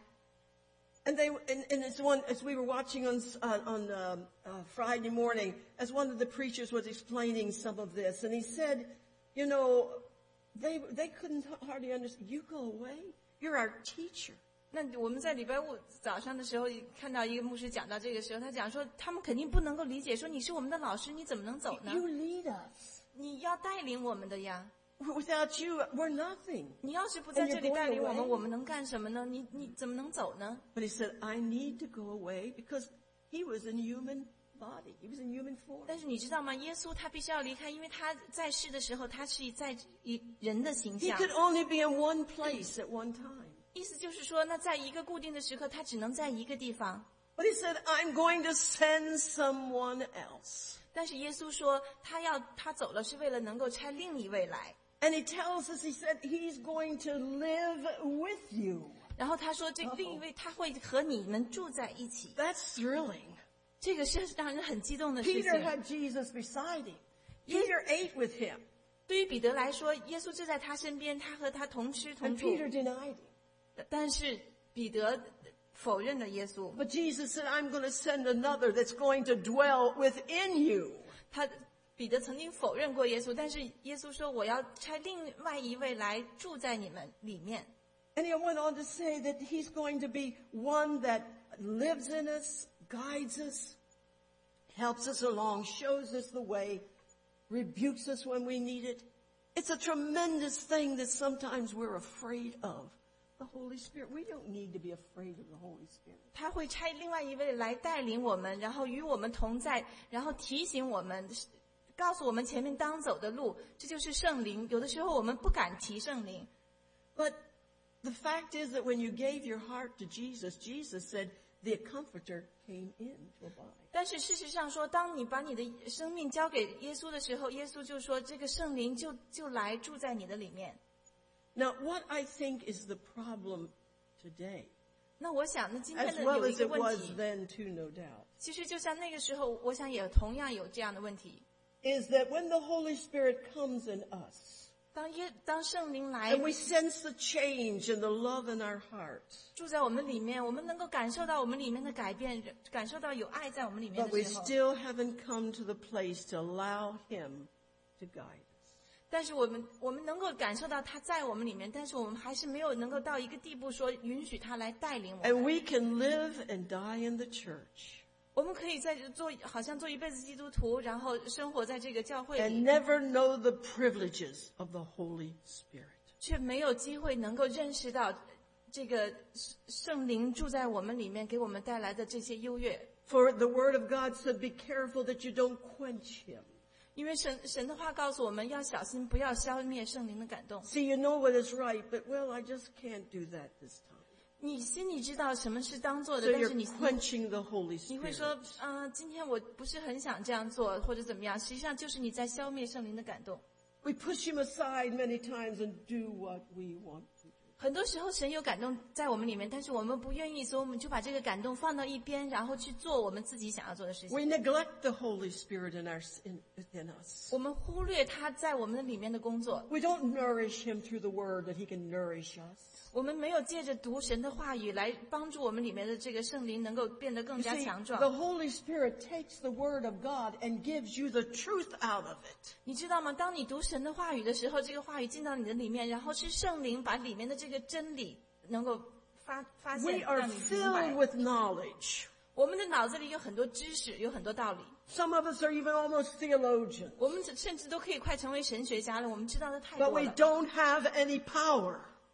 Speaker 1: And they, and, and it's one, as we were watching on, uh, on, uh, uh, Friday morning, as one of the preachers was explaining some of this, and he said, you know, they, they couldn't hardly understand. You go away? You're our teacher.
Speaker 2: 那我们在礼拜五早上的时候看到一个牧师讲到这个时候，他讲说他们肯定不能够理解，说你是我们的老师，你怎么能走呢？
Speaker 1: You lead us.
Speaker 2: 你要带领我们的呀。
Speaker 1: Without you, we're nothing.
Speaker 2: 你要是不在这里
Speaker 1: And you're going
Speaker 2: 带领我们，
Speaker 1: away.
Speaker 2: 我们能干什么呢？你你怎么能走呢？
Speaker 1: But he said, I need to go away because he was in human body. He was in human form.
Speaker 2: 但是你知道吗？耶稣他必须要离开，因为他在世的时候，他是在以人的形
Speaker 1: He
Speaker 2: 象。
Speaker 1: could only be in one place at one time.
Speaker 2: 意思就是说，那在一个固定的时刻，他只能在一个地方。
Speaker 1: But he said, I'm going to send someone else.
Speaker 2: 但是耶稣说，他要他走了，是为了能够差另一位来。
Speaker 1: And he tells us, he said, he's going to live with you.
Speaker 2: 然后他说，这另一位他会和你们住在一起。
Speaker 1: That's thrilling.
Speaker 2: 这个是让人很激动的事
Speaker 1: Peter
Speaker 2: 情。
Speaker 1: had Jesus beside him. Peter ate with him.
Speaker 2: 对于彼得来说，耶稣就在他身边，他和他同吃同
Speaker 1: And
Speaker 2: 住。
Speaker 1: Peter denied him.
Speaker 2: 但是彼得否认了耶稣。
Speaker 1: But Jesus said, I'm going to send another that's going to dwell within you.
Speaker 2: 他彼得曾经否认过耶稣，但是耶稣说：“我要差另外一位来住在你们里面。”
Speaker 1: And he went on to say that he's going to be one that lives in us, guides us, helps us along, shows us the way, rebukes us when we need it. It's a tremendous thing that sometimes we're afraid of. The Holy Spirit. We don't need to be afraid of the Holy Spirit.
Speaker 2: 他会差另外一位来带领我们，然后与我们同在，然后提醒我们，告诉我们前面当走的路，这就是圣灵。有的时候我们不敢提圣灵，
Speaker 1: But the fact is that when you gave your heart to Jesus, Jesus said the Comforter came in to abide.
Speaker 2: 但是事实上说，当你把你的生命交给耶稣的时候，耶稣就说这个圣灵就就来住在你的里面。
Speaker 1: Now, what I think is the problem today,
Speaker 2: 那我想，那今天
Speaker 1: as
Speaker 2: 的
Speaker 1: well
Speaker 2: 有一
Speaker 1: as
Speaker 2: 个
Speaker 1: it
Speaker 2: 问
Speaker 1: was
Speaker 2: 题，
Speaker 1: then too, no doubt,
Speaker 2: 其实就像那个时候，我想也同样有这样的问题。
Speaker 1: is that when the Holy Spirit comes in us,
Speaker 2: 当耶当圣灵来
Speaker 1: and we sense the change and the love in our hearts,
Speaker 2: 住在我们里面，我们能够感受到我们里面的改变，感受到有爱在我们里面
Speaker 1: but we
Speaker 2: 的时候，
Speaker 1: still haven't come to the place to allow Him to guide us.
Speaker 2: 但是我们我们能够感受到他在我们里面，但是我们还是没有能够到一个地步说允许他来带领我
Speaker 1: And
Speaker 2: 们。
Speaker 1: we can live and die in the church
Speaker 2: 我们可以在这做好像做一辈子基督徒，然后生活在这个教会
Speaker 1: and
Speaker 2: 里，
Speaker 1: never know the privileges of the Holy Spirit.
Speaker 2: 却没有机会能够认识到这个圣灵住在我们里面，给我们带来的这些优越。
Speaker 1: For the Word of God said, be careful that you don't quench Him.
Speaker 2: 因为神神的话告诉我们要小心，不要消灭圣灵的感动。
Speaker 1: See, you know what is right, but well, I just can't do that this time.
Speaker 2: 你心里知道什么是当做
Speaker 1: So
Speaker 2: 的，但
Speaker 1: you're
Speaker 2: 是你
Speaker 1: quenching the Holy
Speaker 2: 你会
Speaker 1: Spirit.
Speaker 2: 说，啊、呃，今天我不是很想这样做，或者怎么样？实际上就是你在消灭圣灵的感动。
Speaker 1: We push Him aside many times and do what we want to do.
Speaker 2: 很多时候神有感动在我们里面，但是我们不愿意，所以我们就把这个感动放到一边，然后去做我们自己想要做的事情。
Speaker 1: We neglect the Holy Spirit in our in, in us.
Speaker 2: 我们忽略他在我们里面的工作，
Speaker 1: We don't nourish Him through the Word that He can nourish us.
Speaker 2: 我们没有借着读神的话语来帮助我们里面的这个圣灵能够变得更
Speaker 1: You
Speaker 2: 加
Speaker 1: see,
Speaker 2: 强
Speaker 1: the
Speaker 2: 壮。
Speaker 1: Holy Spirit takes the Word of God and gives you the truth out of it.
Speaker 2: 你知道吗？当你读神的话语的时候，这个话语进到你的里面，然后是圣灵把里面的这个真理能够发发现，
Speaker 1: We are
Speaker 2: 让你明
Speaker 1: filled
Speaker 2: 白。
Speaker 1: with knowledge.
Speaker 2: 我们的脑子里有很多知识，有很多道理，
Speaker 1: Some of us are even almost theologians.
Speaker 2: 我们甚至都可以快成为神学家了。我们知道的太
Speaker 1: But
Speaker 2: 多
Speaker 1: we
Speaker 2: 了，
Speaker 1: don't have any power.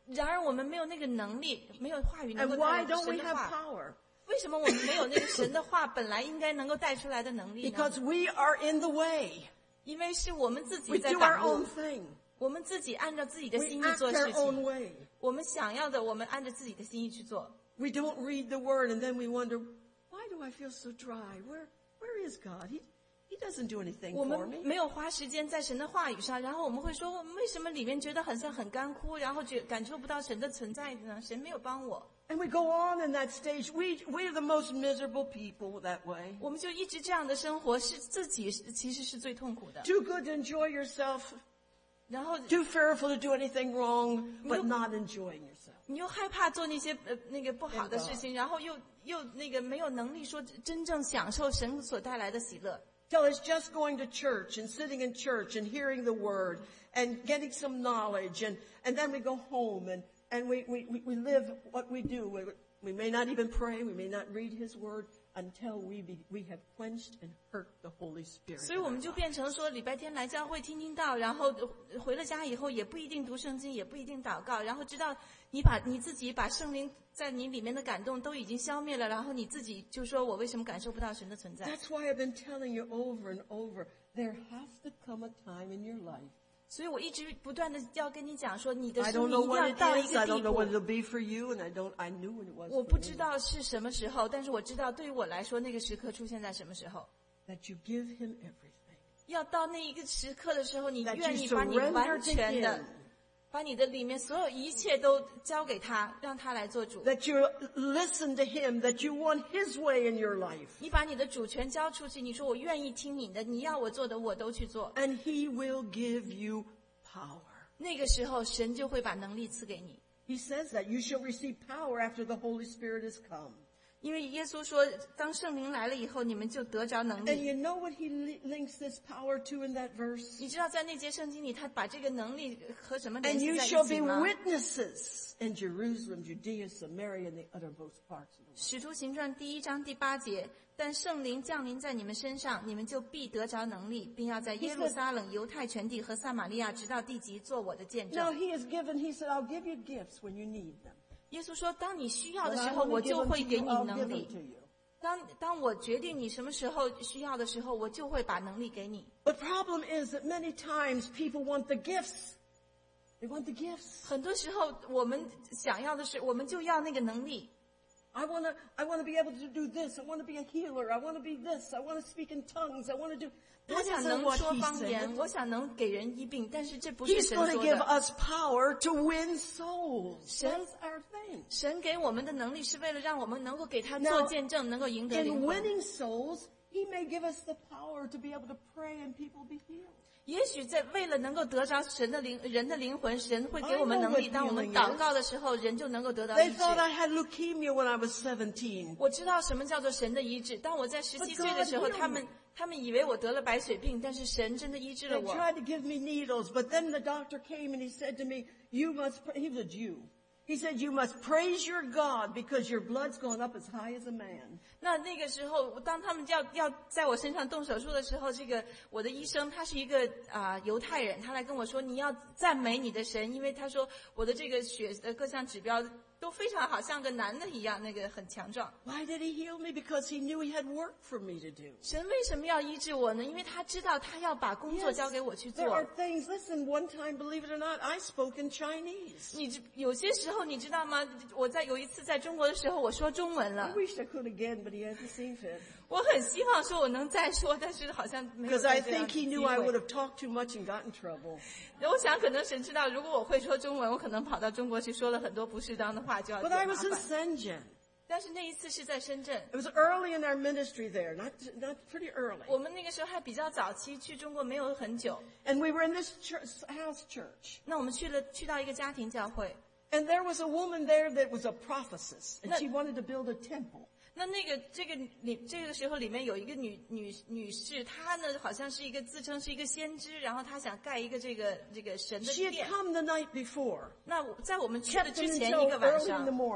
Speaker 2: 然而我们没有那个能力，没有话语能
Speaker 1: And
Speaker 2: 够带
Speaker 1: why
Speaker 2: 来
Speaker 1: don't
Speaker 2: 神
Speaker 1: we
Speaker 2: 的
Speaker 1: have
Speaker 2: 话。
Speaker 1: power?
Speaker 2: 为什么我们没有那个神的话本来应该能够带出来的能力呢？
Speaker 1: Because we are in the way.
Speaker 2: 因为是我们自己
Speaker 1: We
Speaker 2: 在
Speaker 1: do our
Speaker 2: 挡路
Speaker 1: own，thing.
Speaker 2: 我们自己按照自己的
Speaker 1: We
Speaker 2: 心意
Speaker 1: act
Speaker 2: 做
Speaker 1: our
Speaker 2: 事
Speaker 1: own
Speaker 2: 情，
Speaker 1: way.
Speaker 2: 我们想要的我们按照自己的心意去做。
Speaker 1: We don't read the word and then we wonder, why do I feel so dry? Where, where is God? He, he doesn't do anything
Speaker 2: 我
Speaker 1: for
Speaker 2: 们
Speaker 1: me.
Speaker 2: 没有花时间在神的话语上，然后我们会说，我们为什么里面觉得好像很干枯，然后觉感受不到神的存在呢？神没有帮我，
Speaker 1: And we go on in that stage. We, we're the most miserable people that way.
Speaker 2: 我们就一直这样的生活，是自己其实是最痛苦的。
Speaker 1: Too good to enjoy yourself.
Speaker 2: 然后
Speaker 1: Too fearful to do anything wrong, but not enjoying yourself.
Speaker 2: 你又害怕做那些呃那个不好的事情，然后又又那个没有能力说真正享受神所带来的喜乐。
Speaker 1: Till it's just going to church and sitting in church and hearing the word and getting some knowledge and, and then we go home and, and we, we, we live what we do. We, we may not even pray. We may not read his word until we be, we have quenched and hurt the Holy Spirit.
Speaker 2: 所以我们就变成说，礼拜天来教会听听道，然后回了家以后也不一定读圣经，也不一定祷告，然后直到你把你自己把圣灵在你里面的感动都已经消灭了，然后你自己就说我为什么感受不到神的存在？
Speaker 1: That's why I've been telling you over and over, there has to come a time in your life.
Speaker 2: 所以我一直不断的要跟你讲说，你的
Speaker 1: I
Speaker 2: 生
Speaker 1: don't
Speaker 2: 命
Speaker 1: know
Speaker 2: 一定
Speaker 1: what
Speaker 2: 要
Speaker 1: it
Speaker 2: 到一
Speaker 1: is.
Speaker 2: 个
Speaker 1: I
Speaker 2: 地
Speaker 1: don't know
Speaker 2: 步
Speaker 1: what。it'll be for you, and I don't. I knew when it was
Speaker 2: 我
Speaker 1: for
Speaker 2: 不
Speaker 1: me.
Speaker 2: 知道是什么时候，但是我知道对于我来说，那个时刻出现在什么时候。
Speaker 1: That you give him everything.
Speaker 2: 要到那一个时刻的时候，你
Speaker 1: That
Speaker 2: 愿
Speaker 1: you
Speaker 2: 意把你
Speaker 1: surrender
Speaker 2: 完
Speaker 1: to
Speaker 2: 全的
Speaker 1: him.
Speaker 2: 把你的里面所有一切都交给他，让他来做主。
Speaker 1: That you listen to him. That you want his way in your life.
Speaker 2: 你把你的主权交出去，你说我愿意听你的，你要我做的我都去做。
Speaker 1: And he will give you power.
Speaker 2: 那个时候，神就会把能力赐给你。
Speaker 1: He says that you shall receive power after the Holy Spirit has come.
Speaker 2: 因为耶稣说，当圣灵来了以后，你们就得着能
Speaker 1: And
Speaker 2: 力。
Speaker 1: you know what he li- links this power to in that verse?
Speaker 2: 你知道在那节圣经里，他把这个能力和什么联
Speaker 1: And
Speaker 2: 系
Speaker 1: you
Speaker 2: 在
Speaker 1: shall
Speaker 2: 一
Speaker 1: be
Speaker 2: 起吗？
Speaker 1: witnesses in Jerusalem, Judea, Samaria, and the uttermost parts of the world.
Speaker 2: 使徒行传第一章第八节，但圣灵降临在你们身上，你们就必得着能力，并要在耶路撒冷、犹太全地和撒玛利亚直到地极做我的见
Speaker 1: Now
Speaker 2: 证。
Speaker 1: he has given, he said, I'll give you gifts when you need them.
Speaker 2: 耶稣说，当你需要
Speaker 1: When
Speaker 2: 的时
Speaker 1: I
Speaker 2: 候，
Speaker 1: want
Speaker 2: 我
Speaker 1: to
Speaker 2: 就
Speaker 1: give them
Speaker 2: 会
Speaker 1: to
Speaker 2: 给
Speaker 1: you,
Speaker 2: 你
Speaker 1: I'll
Speaker 2: 能
Speaker 1: give them
Speaker 2: 力。
Speaker 1: to you.
Speaker 2: 当当我决定你什么时候需要的时候，我就会把能力给你。
Speaker 1: The problem is that many times people want the gifts. They want the gifts.
Speaker 2: 很多时候，我们想要的是，我们就要那个能力。
Speaker 1: I want to, I want to be able to do this. I want to be a healer. I want to be this. I want to speak in tongues. I want to do.
Speaker 2: 我
Speaker 1: That
Speaker 2: 想
Speaker 1: isn't
Speaker 2: 能
Speaker 1: what
Speaker 2: 说
Speaker 1: he
Speaker 2: 方言，
Speaker 1: said.
Speaker 2: 我想能给人医病，但是这不是
Speaker 1: He's
Speaker 2: 神
Speaker 1: going to
Speaker 2: 说
Speaker 1: give
Speaker 2: 的。
Speaker 1: us power to win souls.
Speaker 2: 神-
Speaker 1: That's our thing.
Speaker 2: 神给我们的能力是为了让我们能够给他
Speaker 1: Now,
Speaker 2: 做见证，能够赢得
Speaker 1: In
Speaker 2: 灵魂。
Speaker 1: winning souls, he may give us the power to be able to pray and people be healed.
Speaker 2: 也许在为了能够得着神的灵人的灵魂，神会给我们
Speaker 1: I know
Speaker 2: 能力。
Speaker 1: what
Speaker 2: 当我们
Speaker 1: healing
Speaker 2: 祷告的时候，人就能够得到
Speaker 1: They
Speaker 2: 医治。
Speaker 1: thought I had leukemia when I was seventeen.
Speaker 2: 我知道什么叫做神的医治。当我在十七
Speaker 1: But
Speaker 2: 岁的时候，
Speaker 1: God healed
Speaker 2: 他们他们以为我得了白血病，但是神真的医治了
Speaker 1: They
Speaker 2: 我。
Speaker 1: tried to give me needles, but then the doctor came and he said to me, you must, pray. He was a Jew. He said, you must praise your God because your blood's gone up as high as a man.
Speaker 2: 那那个时候，当他们要要在我身上动手术的时候，这个我的医生他是一个啊、犹太人，他来跟我说，你要赞美你的神，因为他说我的这个血的各项指标都非常好，像个男的一样，那个很强壮。
Speaker 1: Why did he heal me? Because he knew he had work for me to do.
Speaker 2: 神为什么要医治我呢？因为他知道他要把工作
Speaker 1: Yes,
Speaker 2: 交给我去
Speaker 1: there
Speaker 2: 做
Speaker 1: are。things, listen, one time, believe it or not, I spoke in Chinese.
Speaker 2: 你知有些时候你知道吗？我在有一次在中国的时候，我说中文
Speaker 1: I
Speaker 2: 了。
Speaker 1: wish I could again, but he hasn't seen fit.
Speaker 2: 我很希望说我能再说，但是好像没有
Speaker 1: Because I
Speaker 2: 再这样
Speaker 1: think
Speaker 2: 的
Speaker 1: he
Speaker 2: 机
Speaker 1: knew I
Speaker 2: 会
Speaker 1: would have talked too much and got in trouble.
Speaker 2: 我想可能神知道，如果我会说中文，我可能跑到中国去说了很多不适当的话，就要
Speaker 1: But
Speaker 2: 惹
Speaker 1: I
Speaker 2: 麻
Speaker 1: was in
Speaker 2: 烦。
Speaker 1: Shenzhen.
Speaker 2: 但是那一次是在深圳，
Speaker 1: It was early in our ministry there, not, not pretty early.
Speaker 2: 我们那个时候还比较早期，去中国没有很久。
Speaker 1: And we were in this church, house church.
Speaker 2: 那我们去了去到一个家庭教会，
Speaker 1: And there was a woman there that was a prophetess, and
Speaker 2: No.
Speaker 1: she wanted to build a temple.
Speaker 2: 那那个这个里这个时候里面有一个女女女士，她呢好像是一个自称是一个先知，然后她想盖一个这个这个神的
Speaker 1: She had
Speaker 2: 殿。
Speaker 1: come the night before,
Speaker 2: 那在我们去的
Speaker 1: kept
Speaker 2: 之
Speaker 1: it
Speaker 2: 前
Speaker 1: until
Speaker 2: 一个晚
Speaker 1: early in the
Speaker 2: 上，
Speaker 1: morning.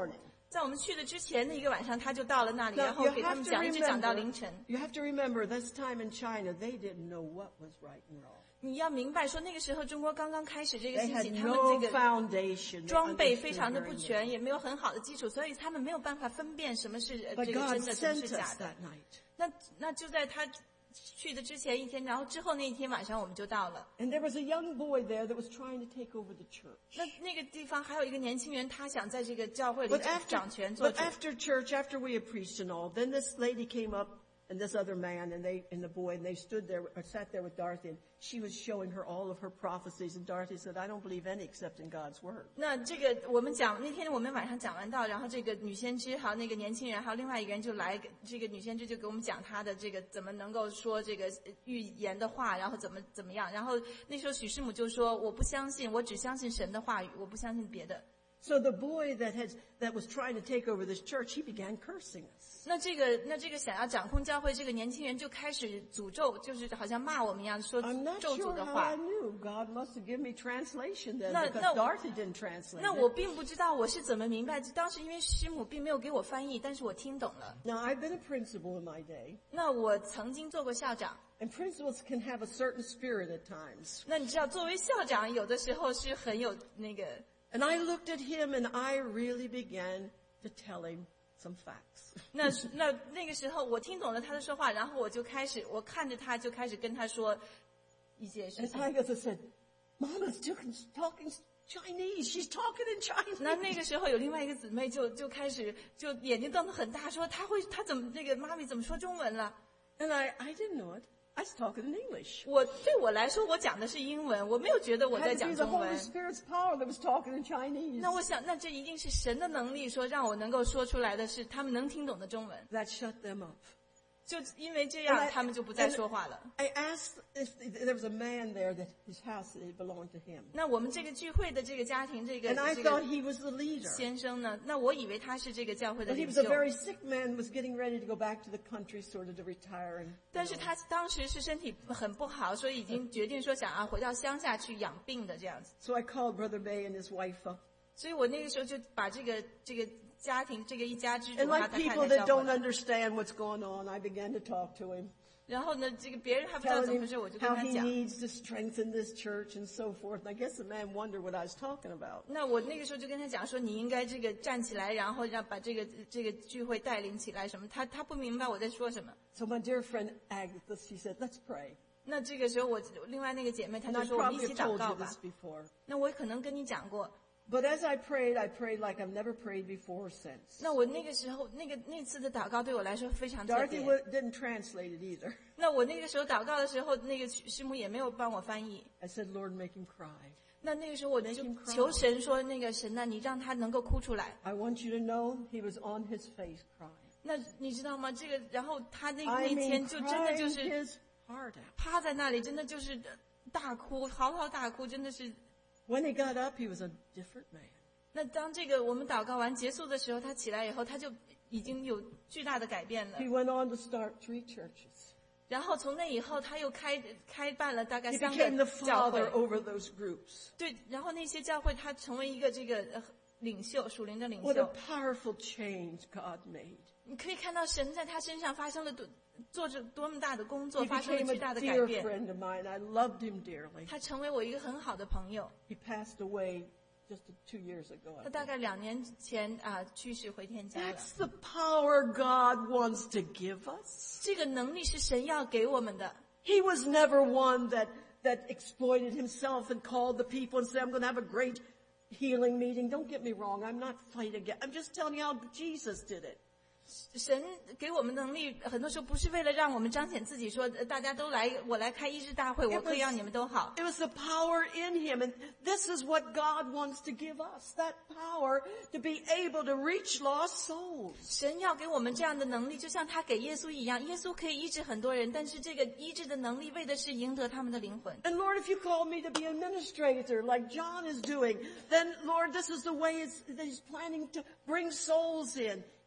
Speaker 2: 在我们去的之前的一个晚上，他就到了那里，
Speaker 1: Now,
Speaker 2: 然后给他们讲，一直讲到凌晨。
Speaker 1: You have to remember, this time in China, they didn't know what was right and wrong.
Speaker 2: 你要明白说，那个时候中国刚刚开始这个
Speaker 1: They
Speaker 2: 兴
Speaker 1: had
Speaker 2: 起，他们
Speaker 1: no
Speaker 2: 这个
Speaker 1: foundation.
Speaker 2: 装备
Speaker 1: They
Speaker 2: 非
Speaker 1: understood
Speaker 2: 常的不
Speaker 1: very
Speaker 2: 全，
Speaker 1: little.
Speaker 2: 也没有很好的基础，所以他们没有办法分辨什么是呃
Speaker 1: But
Speaker 2: 这个
Speaker 1: God
Speaker 2: 真的，什么
Speaker 1: sent
Speaker 2: 是假
Speaker 1: us
Speaker 2: 的。
Speaker 1: that night.
Speaker 2: 那那就在他去的之前一天，然后之后那一天晚上我们就到了。
Speaker 1: And there was a young boy there that was trying to take over the church.
Speaker 2: 那那个地方还有一个年轻人，他想在这个教会里
Speaker 1: But after,
Speaker 2: 掌权做
Speaker 1: but
Speaker 2: 主。
Speaker 1: after church, after we had preached and all, then this lady came up and this other man and they and the boy and they stood there or sat there with Dorothy and she was showing her all of her prophecies and Dorothy said, I don't believe any except in God's word.
Speaker 2: 那这个我们讲那天我们晚上讲完道，然后这个女先知还有那个年轻人还有另外一个人就来，这个女先知就给我们讲她的这个怎么能够说这个预言的话，然后怎么怎么样。然后那时候许师母就说，我不相信，我只相信神的话语，我不相信别的。
Speaker 1: So the boy that had that was trying to take over this church, he began cursing us.
Speaker 2: 那这个那这个想要掌控教会这个年轻人就开始诅咒，就是好像骂我们一样，说
Speaker 1: I'm not
Speaker 2: 咒诅
Speaker 1: sure
Speaker 2: 的
Speaker 1: how
Speaker 2: 话
Speaker 1: I。knew. God must have given me translation then
Speaker 2: No,
Speaker 1: because
Speaker 2: no.
Speaker 1: Dorothy didn't translate
Speaker 2: 那
Speaker 1: it.
Speaker 2: 我并不知道我是怎么明白，当时因为师母并没有给我翻译，但是我听懂了。
Speaker 1: Now, I've been a principal in my day,
Speaker 2: 那我曾经做过校长，
Speaker 1: and principals can have a certain spirit at times.
Speaker 2: 那你知道作为校长有的时候是很有那个。
Speaker 1: And I looked at him and I really began to tell him some facts.
Speaker 2: 那那那个时候我听懂了他的说话，然后我就开始我看着他就开始跟他说一些事
Speaker 1: And
Speaker 2: 情。
Speaker 1: Agatha said, Mama's talking, talking Chinese. She's talking in
Speaker 2: 那
Speaker 1: Chinese.
Speaker 2: 那个时候有另外一个姊妹就就开始就眼睛瞪得很大，说他会他怎么那个妈咪怎么说中文了？
Speaker 1: And I, I didn't know it. I was talking in English.
Speaker 2: 我对我来说我讲的是英文，我没有觉得我
Speaker 1: It
Speaker 2: 在
Speaker 1: had to
Speaker 2: 讲
Speaker 1: be the
Speaker 2: 中文
Speaker 1: Holy。Spirit's power that was talking in Chinese.
Speaker 2: 那我想，那这一定是神的能力，说让我能够说出来的是他们能听懂的中文。
Speaker 1: That shut them up.
Speaker 2: 就因为这
Speaker 1: And
Speaker 2: 样，
Speaker 1: I-
Speaker 2: 他们就不再
Speaker 1: and
Speaker 2: 说话了。
Speaker 1: I asked if there was a man there that his house it belonged to him.
Speaker 2: 那我们这个聚会的这个家庭，这个
Speaker 1: And I
Speaker 2: 这
Speaker 1: thought
Speaker 2: 个
Speaker 1: he was the leader.
Speaker 2: 先生呢，那我以为他是这个教会的
Speaker 1: But he
Speaker 2: 领
Speaker 1: was a
Speaker 2: 袖，
Speaker 1: very sick man, was getting ready to go back to the country, sort of to retire. And,
Speaker 2: 但是他当时是身体很不好，所以已经决定说想要回到乡下去养病的这样子。
Speaker 1: so I called Brother May and his wife up.
Speaker 2: 所以我那个时候就把这个这个家庭这个一家之主
Speaker 1: And
Speaker 2: 他
Speaker 1: like
Speaker 2: 他太
Speaker 1: people
Speaker 2: 太
Speaker 1: that
Speaker 2: 叫过
Speaker 1: don't
Speaker 2: 来，
Speaker 1: understand what's going on, I began to talk to him,
Speaker 2: 然后呢，这个别人还不知道
Speaker 1: telling
Speaker 2: 怎么回
Speaker 1: him
Speaker 2: 事，我就跟
Speaker 1: how
Speaker 2: 他
Speaker 1: he
Speaker 2: 讲。
Speaker 1: needs to strengthen this church and so forth. And I guess the man wondered what I was talking about.
Speaker 2: 那我那个时候就跟他讲说，你应该这个站起来，然后让把这个这个聚会带领起来什么。他他不明白我在说什么。
Speaker 1: So my dear friend Agatha, she said, let's pray.
Speaker 2: 那这个时候我另外那个姐妹她
Speaker 1: And
Speaker 2: 就
Speaker 1: I
Speaker 2: 说我们一
Speaker 1: probably
Speaker 2: 起
Speaker 1: have
Speaker 2: 祷
Speaker 1: told
Speaker 2: 告
Speaker 1: you
Speaker 2: 吧
Speaker 1: this。before.
Speaker 2: 那我可能跟你讲过。
Speaker 1: But as I prayed, I prayed like I've never prayed before or since.
Speaker 2: 那我那个时候那个那次的祷告对我来说非常特
Speaker 1: Dorothy
Speaker 2: 别。
Speaker 1: w- didn't translate it either.
Speaker 2: 那我那个时候祷告的时候，那个师母也没有帮我翻译。
Speaker 1: I said, Lord, make him cry.
Speaker 2: 那那个时候我就
Speaker 1: Make him cry.
Speaker 2: 求神说，那个神呐，你让他能够哭出来。
Speaker 1: I want you to know he was on his face crying.
Speaker 2: 那你知道吗？这个，然后他那
Speaker 1: I
Speaker 2: 那
Speaker 1: mean,
Speaker 2: 天就真的
Speaker 1: crying
Speaker 2: 就是
Speaker 1: his heart out.
Speaker 2: 趴在那里，真的就是大哭，嚎啕大哭，真的是。
Speaker 1: When he got up, he was a different man.
Speaker 2: 那当这个我们祷告完结束的时候，他起来以后，他就已经有巨大的改变了
Speaker 1: He。went on to start three churches.
Speaker 2: 然后从那以后，他又开开办了大概
Speaker 1: He
Speaker 2: 三
Speaker 1: became the
Speaker 2: 个教会
Speaker 1: father。over those groups.
Speaker 2: 对，然后那些教会，他成为一个这个呃领袖，属灵的领
Speaker 1: What a
Speaker 2: 袖。
Speaker 1: powerful change God made.
Speaker 2: 你可以看到神在他身上发生了多做着多么大的工作，
Speaker 1: He
Speaker 2: 发生了
Speaker 1: became
Speaker 2: 巨大
Speaker 1: a
Speaker 2: 的改
Speaker 1: dear
Speaker 2: 变。
Speaker 1: friend of mine. I loved him dearly.
Speaker 2: 他成为我一个很好的朋友。
Speaker 1: He passed away just two years ago. I
Speaker 2: 他大
Speaker 1: think.
Speaker 2: 概两年前啊去世回天家了。
Speaker 1: That's the power God wants to give us.
Speaker 2: 这个能力是神要给我们的。
Speaker 1: He was never one that, that exploited himself and called the people and said, I'm going to have a great healing meeting. Don't get me wrong. I'm not fighting it. I'm just telling you how Jesus did it.
Speaker 2: 神给我们能力，很多时候不是为了让我们彰显自己说，呃大家都来，我来开医治大会，我可以让你们都好。
Speaker 1: It was the power in him. And this is what God wants to give us. That power to be able to reach lost souls.
Speaker 2: 神要给我们这样的能力，就像他给耶稣一样，耶稣可以医治很多人，但是这个医治的能力为的是赢得他们的灵魂。
Speaker 1: And Lord, if you call me to be an administrator like John is doing, then Lord, this is the way it's, that he's planning to bring souls in.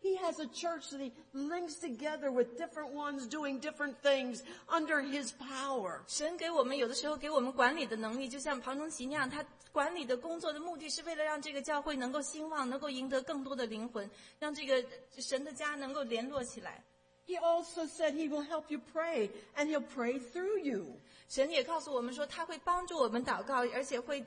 Speaker 1: He has a church that he links together with different ones doing different things under his power.
Speaker 2: 神给我们有的时候给我们管理的能力，就像庞中奇那样，他管理的工作的目的是为了让这个教会能够兴旺，能够赢得更多的灵魂，让这个神的家能够联络起来。
Speaker 1: He also said he will help you pray, and he'll pray through you.
Speaker 2: 神也告诉我们说，他会帮助我们祷告，而且会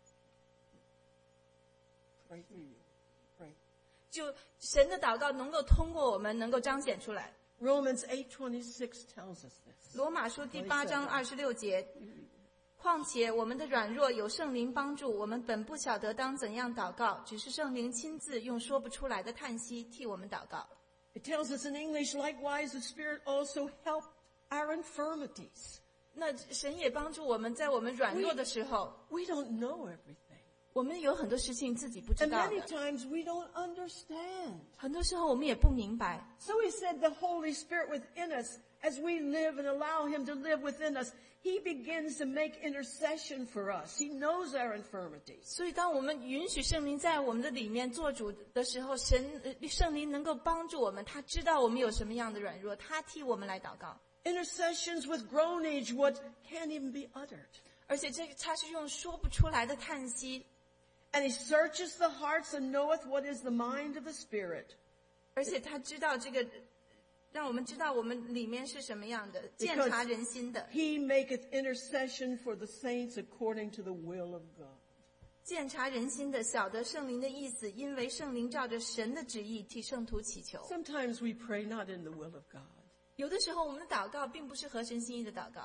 Speaker 1: Pray through you. Pray.
Speaker 2: 就神的祷告能够通过我们，能够彰显出来。
Speaker 1: Romans eight twenty-six tells us this.
Speaker 2: 罗马书第八章二十六节，况且我们的软弱有圣灵帮助，我们本不晓得当怎样祷告，只是圣灵亲自用说不出来的叹息替我们祷告。
Speaker 1: It tells us in English, likewise, the Spirit also helped our infirmities.
Speaker 2: 那神也帮助我们，在我们软弱的时候，
Speaker 1: We don't know everything.
Speaker 2: 我们有很多事情自己不知
Speaker 1: And
Speaker 2: 道
Speaker 1: many
Speaker 2: 的，
Speaker 1: times we don't understand.
Speaker 2: 很多时候我们也不明白。
Speaker 1: So he said the Holy Spirit within us, as we live and allow him to live within us, he begins to make intercession for us. He knows our infirmities.
Speaker 2: 所以当我们允许圣灵在我们的里面做主的时候，神呃圣灵能够帮助我们，他知道我们有什么样的软弱，他替我们来祷告。
Speaker 1: Intercessions with groanage, what can't even be uttered.
Speaker 2: 而且这个他是用说不出来的叹息，
Speaker 1: And he searches the hearts and knoweth what is the mind of the Spirit.
Speaker 2: 而且他知道这个，让我们知道我们里面是什么样的，鉴察人心的，
Speaker 1: He maketh intercession for the saints according to the will of God.
Speaker 2: 鉴察人心的，晓得圣灵的意思，因为圣灵照着神的旨意替圣徒祈求。
Speaker 1: Sometimes we pray not in the will of God.
Speaker 2: 有的时候我们的祷告并不是合神心意的祷告，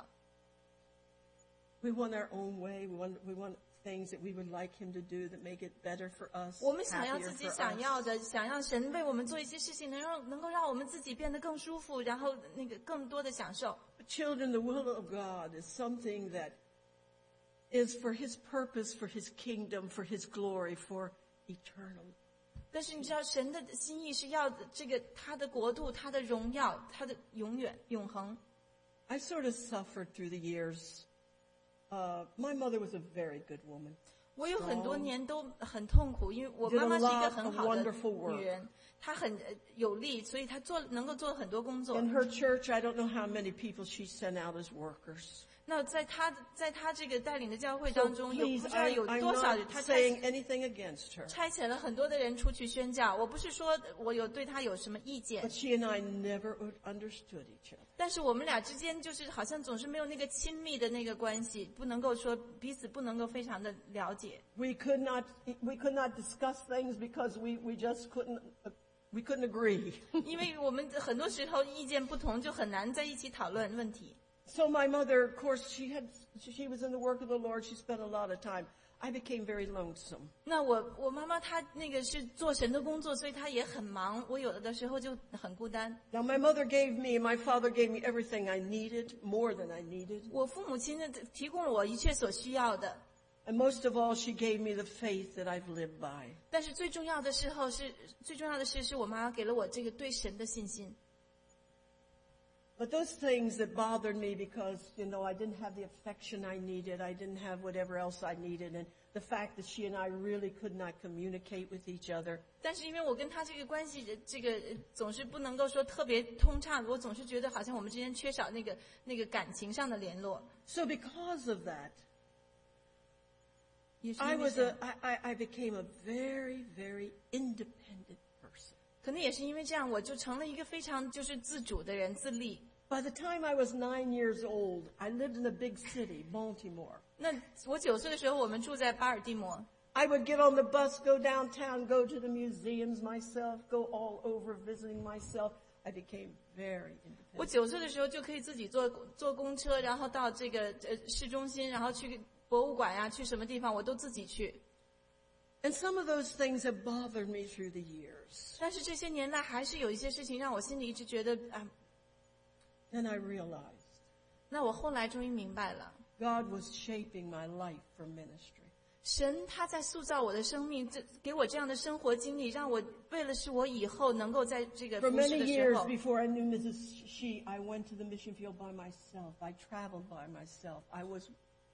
Speaker 1: We want our own way. We want, we want things that we would like him to do that make it better for us,
Speaker 2: 我们想要
Speaker 1: happier
Speaker 2: 自己
Speaker 1: for
Speaker 2: 想
Speaker 1: us.
Speaker 2: 要的，想要神为我们做一些事情，能让能够让我们自己变得更舒服，然后那个更多的享受。
Speaker 1: But children, the will of God is something that is for his purpose, for his kingdom, for his glory, for eternal.
Speaker 2: 但是你知道，神的心意是要这个他的国度、他的荣耀、他的永远、永恒。
Speaker 1: I sort of suffered through the years. Uh, my mother was a very good woman.
Speaker 2: 我有很多年都很痛苦，因为我妈妈是一个很好的女人，她很呃有力，所以她做能够做很多工作。
Speaker 1: In her church, I don't know how many people she sent out as workers.
Speaker 2: 那在她在她这个带领的教会当
Speaker 1: So
Speaker 2: 中，有
Speaker 1: please,
Speaker 2: 不知道
Speaker 1: I,
Speaker 2: 有
Speaker 1: I'm
Speaker 2: 多少
Speaker 1: not
Speaker 2: 她差
Speaker 1: saying anything against her.
Speaker 2: 差遣了很多的人出去宣教。我不是说我有对她有什么意见
Speaker 1: But，she and I never understood each other.
Speaker 2: 但是我们俩之间就是好像总是没有那个亲密的那个关系，不能够说彼此不能够非常的了解。
Speaker 1: We could not, we could not discuss things because we, we just couldn't, uh, we couldn't agree.
Speaker 2: 因为我们很多时候意见不同，就很难在一起讨论问题。
Speaker 1: So my mother, of course, she had, she was in the work of the Lord. She spent a lot of time. I became very lonesome.
Speaker 2: 那我我妈妈她那个是做神的工作，所以她也很忙。我有的时候就很孤单。
Speaker 1: Now my mother gave me, my father gave me everything I needed, more than I needed.
Speaker 2: 我父母亲呢提供了我一切所需要的，
Speaker 1: And most of all, she gave me the faith that I've lived by.
Speaker 2: 但是最重要的时候是最重要的事是我妈妈给了我这个对神的信心。
Speaker 1: But those things that bothered me because, you know, I didn't have the affection I needed. I didn't have whatever else I needed. And the fact that she and I really could not communicate with each other.
Speaker 2: 但是因为我跟她这个关系，这个呃总是不能够说特别通畅，我总是觉得好像我们之间缺少那个那个感情上的联络。
Speaker 1: So because of that,
Speaker 2: 也是
Speaker 1: I
Speaker 2: 因为
Speaker 1: was
Speaker 2: 这
Speaker 1: a,
Speaker 2: 样
Speaker 1: I, I, I became a very, very independent person.
Speaker 2: 可能也是因为这样，我就成了一个非常就是自主的人，自立。
Speaker 1: By the time I was nine years old, I lived in a big city, Baltimore.
Speaker 2: 那我九岁的时候，我们住在巴尔的摩。
Speaker 1: I would get on the bus, go downtown, go to the museums myself, go all over visiting myself. I became very independent.
Speaker 2: 我九岁的时候就可以自己坐坐公车，然后到这个呃市中心，然后去博物馆呀、去什么地方我都自己去。
Speaker 1: And some of those things have bothered me through the years.
Speaker 2: 但是这些年来，还是有一些事情让我心里一直觉得啊。
Speaker 1: Then I realized
Speaker 2: 那我后来终于明白了，
Speaker 1: God was shaping my life for ministry.
Speaker 2: 神他在塑造我的生命，这给我这样的生活经历，让我为了是我以后能够在这个
Speaker 1: For
Speaker 2: 服侍
Speaker 1: many
Speaker 2: 的时
Speaker 1: years
Speaker 2: 候，
Speaker 1: before I knew Missus She, I went to the mission field by myself. I traveled by myself. I was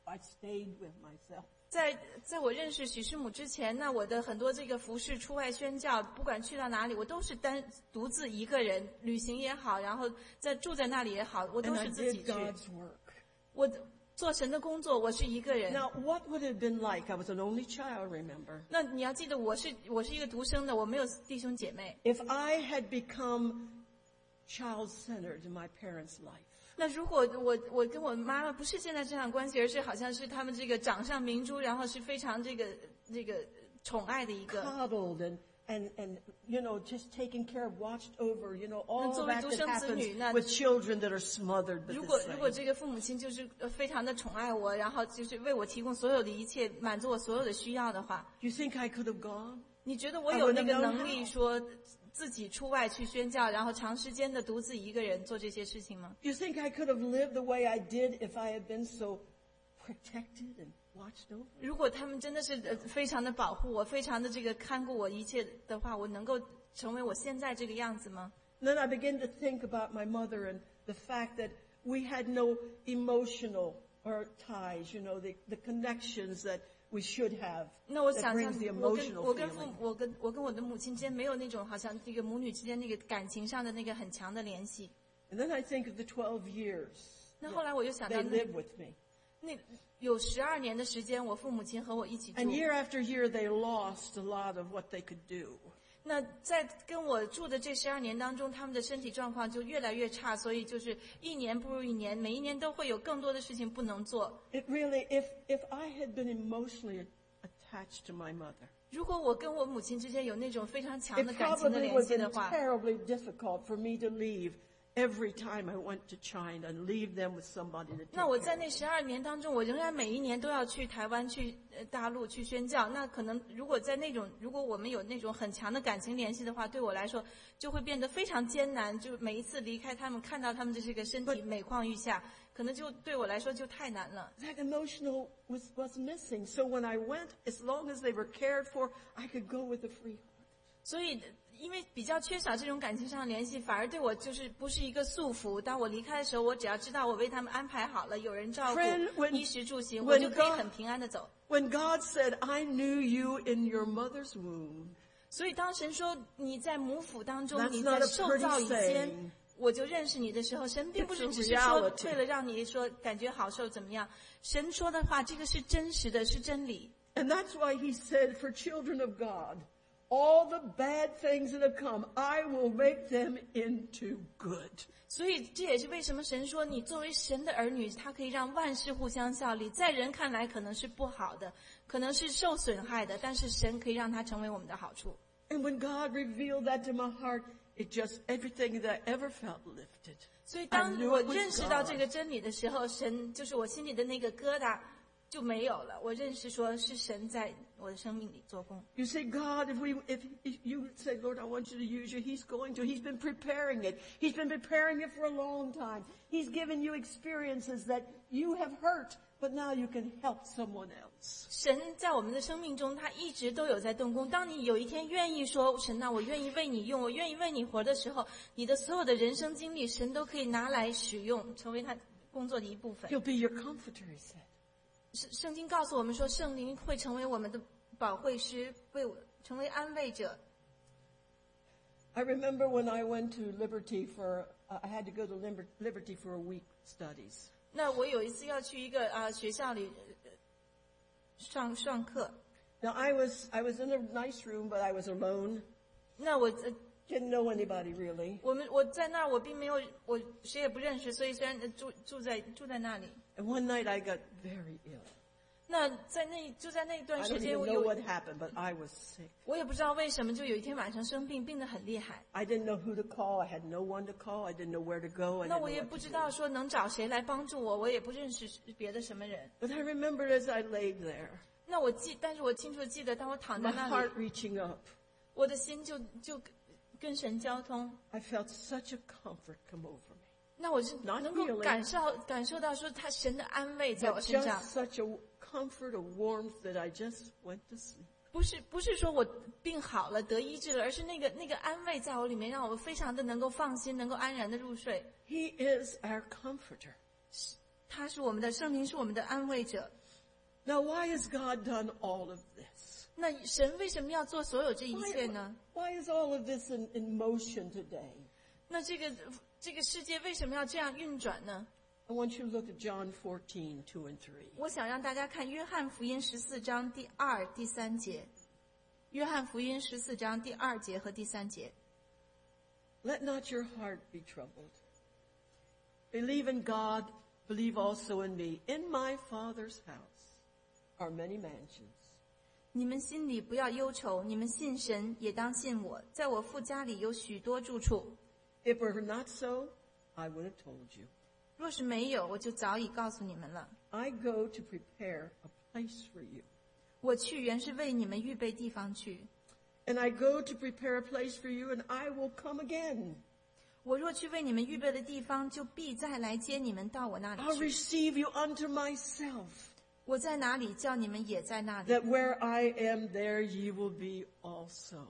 Speaker 1: I stayed with myself.
Speaker 2: 在在我认识许师母之前，那我的很多这个服事出外宣教，不管去到哪里，我都是单独自一个人旅行也好，然后在住在那里也好，我都
Speaker 1: And I
Speaker 2: 是自己
Speaker 1: did
Speaker 2: 去。
Speaker 1: God's work.
Speaker 2: 我做神的工作，我是一个人。
Speaker 1: Now, what would it have been like? I was an only child, remember?
Speaker 2: 那你要记得，我是我是一个独生的，我没有弟兄姐妹。
Speaker 1: If I had become child-centered in my parents' life,
Speaker 2: 那如果我我跟我妈妈不是现在这样关系，而是好像是他们这个掌上明珠，然后是非常这个这个宠爱的一个。
Speaker 1: coddled and, and, and, you know, just taken care of, watched over, you know, all
Speaker 2: 那作为
Speaker 1: that
Speaker 2: 独
Speaker 1: that
Speaker 2: 生子女，
Speaker 1: happens
Speaker 2: 那
Speaker 1: with children that are smothered but
Speaker 2: 如
Speaker 1: the
Speaker 2: 果如果
Speaker 1: same.
Speaker 2: 这个父母亲就是呃非常的宠爱我，然后就是为我提供所有的一切，满足我所有的需要的话，
Speaker 1: Do you think I could have gone?
Speaker 2: 你觉得我有那个能力说自己出外去宣教，然后长时间的独自一个人做这些事情吗？
Speaker 1: Do you think I could have lived the way I did if I had been so protected and watched over?
Speaker 2: 如果他们真的是呃非常的保护我，非常的这个看顾我一切的话，我能够成为我现在这个样子吗？
Speaker 1: Then I began to think about my mother and the fact that we had no emotional or ties, you know, the, the connections that we should have.
Speaker 2: 那我
Speaker 1: That
Speaker 2: 想象
Speaker 1: brings the
Speaker 2: 我跟
Speaker 1: emotional
Speaker 2: 我跟父
Speaker 1: feeling.
Speaker 2: 我跟我跟我的母亲之间没有那种好像这个母女之间那个感情上的那个很强的联系。
Speaker 1: And then I think of the twelve years
Speaker 2: 那后来我又想
Speaker 1: they
Speaker 2: 到那
Speaker 1: lived with me.
Speaker 2: 那有十二年的时间，我父母亲和我一起住
Speaker 1: And。year after year they lost a lot of what they could do.
Speaker 2: 那在跟我住的这十二年当中，他们的身体状况就越来越差，所以就是一年不如一年，每一年都会有更多的事情不能做。
Speaker 1: It really, if, if I had been emotionally attached to my mother,
Speaker 2: 如果我跟我母亲之间有那种非常强
Speaker 1: it
Speaker 2: 的感情的
Speaker 1: probably
Speaker 2: 联
Speaker 1: would
Speaker 2: 系
Speaker 1: have
Speaker 2: 的
Speaker 1: been
Speaker 2: 话，
Speaker 1: terribly difficult for me to leave every time I went to China and leave them with somebody to
Speaker 2: 那
Speaker 1: take
Speaker 2: 我
Speaker 1: care
Speaker 2: 在
Speaker 1: of
Speaker 2: 那十二年当中，我仍然每一年都要去台湾、去呃大陆去宣教。那可能如果在那种，如果我们有那种很强的感情联系的话，对我来说就会变得非常艰难。就每一次离开他们，看到他们的这个身体每况愈下，可能就对我来说就太难了。
Speaker 1: That emotional was, was missing. So when I went, as long as they were cared for, I could go with a free heart.
Speaker 2: 所以，因为比较缺少这种感情上的联系，反而对我就是不是一个束缚。当我离开的时候，我只要知道我为他们安排好了，有人照顾
Speaker 1: Friend, when-
Speaker 2: 衣食住行，
Speaker 1: when
Speaker 2: 我就可以
Speaker 1: God-
Speaker 2: 很平安的走。
Speaker 1: When God said, I knew you in your mother's womb,
Speaker 2: 所以当神说你在母腹当中，
Speaker 1: That's
Speaker 2: 你
Speaker 1: not
Speaker 2: 在
Speaker 1: a
Speaker 2: 受造以
Speaker 1: pretty
Speaker 2: 前
Speaker 1: saying.
Speaker 2: 我就认识你的时候，神并不是
Speaker 1: It's a
Speaker 2: 只是说
Speaker 1: reality.
Speaker 2: 为了让你说感觉好受怎么样，神说的话这个是真实的，是真理。
Speaker 1: And that's why he said, for children of God, all the bad things that have come, I will make them into good.
Speaker 2: 所以这也是为什么神说你作为神的儿女，他可以让万事互相效力。在人看来可能是不好的，可能是受损害的，但是神可以让它成为我们的好处。
Speaker 1: And when God revealed that to my heart, it just, everything that I ever felt lifted.
Speaker 2: 所以
Speaker 1: I
Speaker 2: 当
Speaker 1: knew
Speaker 2: 我
Speaker 1: it was
Speaker 2: 认识到
Speaker 1: God.
Speaker 2: 这个真理的时候，神就是我心里的那个疙瘩就没有了。我认识说是神在我的生命里做工。
Speaker 1: You say, God, if we, if, if you say, Lord, I want you to use you, He's going to. He's been preparing it. He's been preparing it for a long time. He's given you experiences that you have hurt, but now you can help someone else.
Speaker 2: 神在我们的生命中，他一直都有在动工。当你有一天愿意说神啊，我愿意为你用，我愿意为你活的时候，你的所有的人生经历，神都可以拿来使用，成为他工作的一部分。
Speaker 1: He'll be your comforter, He said.
Speaker 2: 圣圣经告诉我们说，圣灵会成为我们的保惠师，为我成为安慰者。
Speaker 1: I remember when I went to Liberty for, uh, I had to go to Liber- Liberty for a week studies.
Speaker 2: 那我有一次要去一个啊、呃、学校里、呃、上上课，
Speaker 1: Now I was, I was in a nice room, but I was alone.
Speaker 2: 那我呃
Speaker 1: Didn't know anybody really.
Speaker 2: 我们我在那儿我并没有我谁也不认识，所以虽然呃住住在住在那里，
Speaker 1: And one night I got very ill.
Speaker 2: 那在那就在那段
Speaker 1: I
Speaker 2: 时
Speaker 1: don't
Speaker 2: 间
Speaker 1: even
Speaker 2: 我
Speaker 1: know
Speaker 2: 有
Speaker 1: what happened, but I was sick.
Speaker 2: 我也不知道为什么，就有一天晚上生病，病得很厉害。
Speaker 1: I didn't know who to call. I had no one to call. I didn't know where to go. I
Speaker 2: 那
Speaker 1: didn't
Speaker 2: 我
Speaker 1: know
Speaker 2: 也
Speaker 1: what
Speaker 2: 不
Speaker 1: to
Speaker 2: 知
Speaker 1: do.
Speaker 2: 道说能找谁来帮助我，我也不认识别的什么人。
Speaker 1: But I remembered as I laid there,
Speaker 2: 那我记，但是我清楚记得，当我躺
Speaker 1: my
Speaker 2: 在那
Speaker 1: heart
Speaker 2: 里，
Speaker 1: reaching up.
Speaker 2: 我的心就就跟神交通。
Speaker 1: I felt such a comfort come over me.
Speaker 2: 那我是
Speaker 1: Not
Speaker 2: 能够
Speaker 1: feeling.
Speaker 2: 感受感受到说他神的安慰在
Speaker 1: But
Speaker 2: 我身上，
Speaker 1: just such a comfort, a warmth that I just went to sleep.
Speaker 2: 不是不是说我病好了得医治了，而是那个那个安慰在我里面，让我非常的能够放心，能够安然的入睡。
Speaker 1: He is our comforter.
Speaker 2: 他他是我们的圣灵，是我们的安慰者。
Speaker 1: Now, why has God done all of this?
Speaker 2: 那神为什么要做所有这一切呢？
Speaker 1: Why, why is all of this in, in motion today?
Speaker 2: 那这个这个世界为什么要这样运转呢？
Speaker 1: I want you to look at John fourteen, two and three.
Speaker 2: 我想让大家看约翰福音十四章第二、第三节。约翰福音十四章第二节和第三节。
Speaker 1: Let not your heart be troubled. Believe in God, believe also in me. In my Father's house are many mansions.
Speaker 2: 你们心里不要忧愁，你们信神也当信我，在我父家里有许多住处。
Speaker 1: If it were not so, I would have told you.
Speaker 2: 若是没有，我就早已告诉你们了。
Speaker 1: I go to prepare a place for you.
Speaker 2: 我去原是为你们预备地方去。
Speaker 1: And I go to prepare a place for you, and I will come again.
Speaker 2: 我若去为你们预备的地方，就必再来接你们到我那
Speaker 1: I'll
Speaker 2: 里去。
Speaker 1: receive you unto myself,
Speaker 2: 我在哪里，叫你们也在那里。
Speaker 1: that where I am, there ye will be also.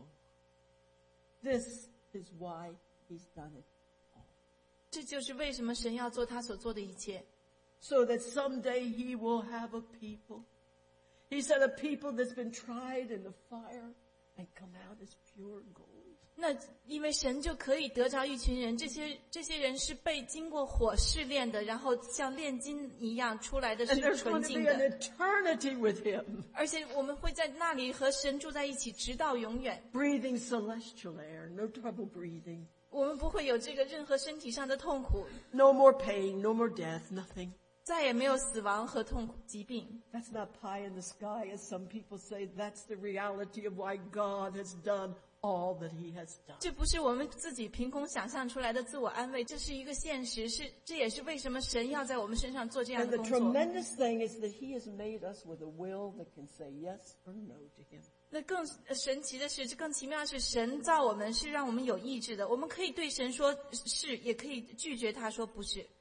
Speaker 1: This is why he's done it.
Speaker 2: 这就是为什么神要做他所做的一切，
Speaker 1: So that someday he will have a people. He said a people that's been tried in the fire and come out as pure gold.
Speaker 2: 那因为神就可以得着一群人，这些这些人是被经过火试炼的，然后像炼金一样出来的
Speaker 1: And
Speaker 2: 是
Speaker 1: there's
Speaker 2: 纯
Speaker 1: going to
Speaker 2: 净
Speaker 1: be an
Speaker 2: 的，
Speaker 1: eternity with him,
Speaker 2: 而且我们会在那里和神住在一起，直到永远。
Speaker 1: breathing celestial air, no trouble breathing,
Speaker 2: 我们不会有这个任何身体上的痛苦，
Speaker 1: no more pain, no more death, nothing.
Speaker 2: 再也没有死亡和痛苦疾病。
Speaker 1: That's not pie in the sky, as some people say. That's the reality of why God has done all that he has done.
Speaker 2: 这不是我们自己凭空想象出来的自我安慰，这是一个现实，是这也是为什么神要在我们身上做这样
Speaker 1: And
Speaker 2: 的
Speaker 1: the
Speaker 2: 工作。
Speaker 1: tremendous thing is that he has made us with a will that can say yes or no to him.
Speaker 2: 那更神奇的是，这更奇妙的是，神造我们是让我们有意志的，我们可以对神说是，也可以拒绝他说不是。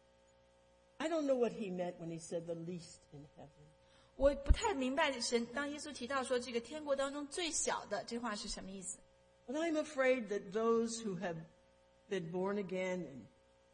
Speaker 1: I don't know what he meant when he said the least in heaven.
Speaker 2: 我不太明白神当耶稣提到说这个天国当中最小的这话是什么意思。
Speaker 1: But I'm afraid that those who have been born again and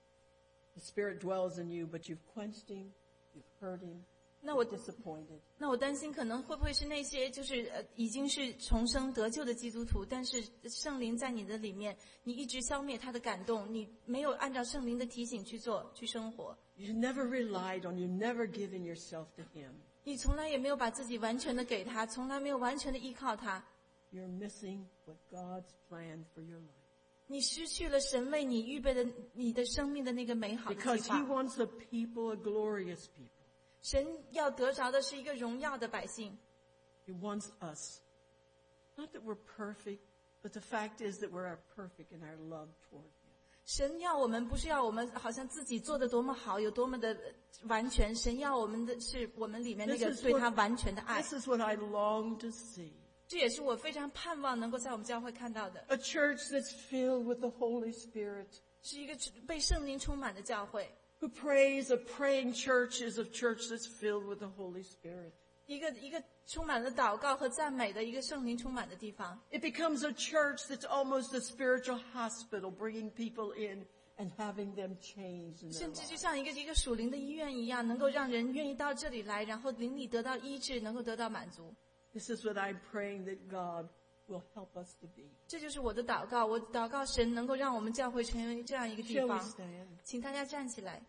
Speaker 1: the Spirit dwells in you, but you've quenched him, you've hurt him,
Speaker 2: 那我
Speaker 1: you're disappointed.
Speaker 2: 那我担心可能会不会是那些就是呃已经是重生得救的基督徒，但是圣灵在你的里面，你一直消灭他的感动，你没有按照圣灵的提醒去做去生活，
Speaker 1: You never relied on, you never given yourself to him.
Speaker 2: 你从来也没有把自己完全的给他，从来没有完全的依靠他，
Speaker 1: You're missing what God's planned for your life.
Speaker 2: 你失去了神为你预备的你的生命的那个美好的
Speaker 1: Because
Speaker 2: 计
Speaker 1: he
Speaker 2: 划。
Speaker 1: wants a people, a glorious people.
Speaker 2: 神要得着的是一个荣耀的百姓。
Speaker 1: He wants us. Not that we're perfect, but the fact is that we're perfect in our love toward him.
Speaker 2: 神要我们不是要我们好像自己做的多么好，有多么的完全，神要我们的是我们里面那
Speaker 1: This
Speaker 2: 个
Speaker 1: is
Speaker 2: 对他
Speaker 1: what-
Speaker 2: 完全的爱。
Speaker 1: This is what I long to see.
Speaker 2: 这也是我非常盼望能够在我们教会看到的，
Speaker 1: A church that's filled with the Holy Spirit.
Speaker 2: 是一个被圣灵充满的教会，
Speaker 1: Who prays, a praying church is a church that's filled with the Holy Spirit.
Speaker 2: 一个一个充满了祷告和赞美的一个圣灵充满的地方。
Speaker 1: It becomes a church that's almost a spiritual hospital, bringing people in and having them change in their
Speaker 2: 甚至就
Speaker 1: lives.
Speaker 2: 像一个一个属灵的医院一样，能够让人愿意到这里来，然后灵里得到医治，能够得到满足。
Speaker 1: This is what I'm praying that God will help us to be.
Speaker 2: 这就是我的祷告，我祷告神能够让我们教会成为这样一个地
Speaker 1: Shall we
Speaker 2: 方。
Speaker 1: stand?
Speaker 2: 请大家站起来。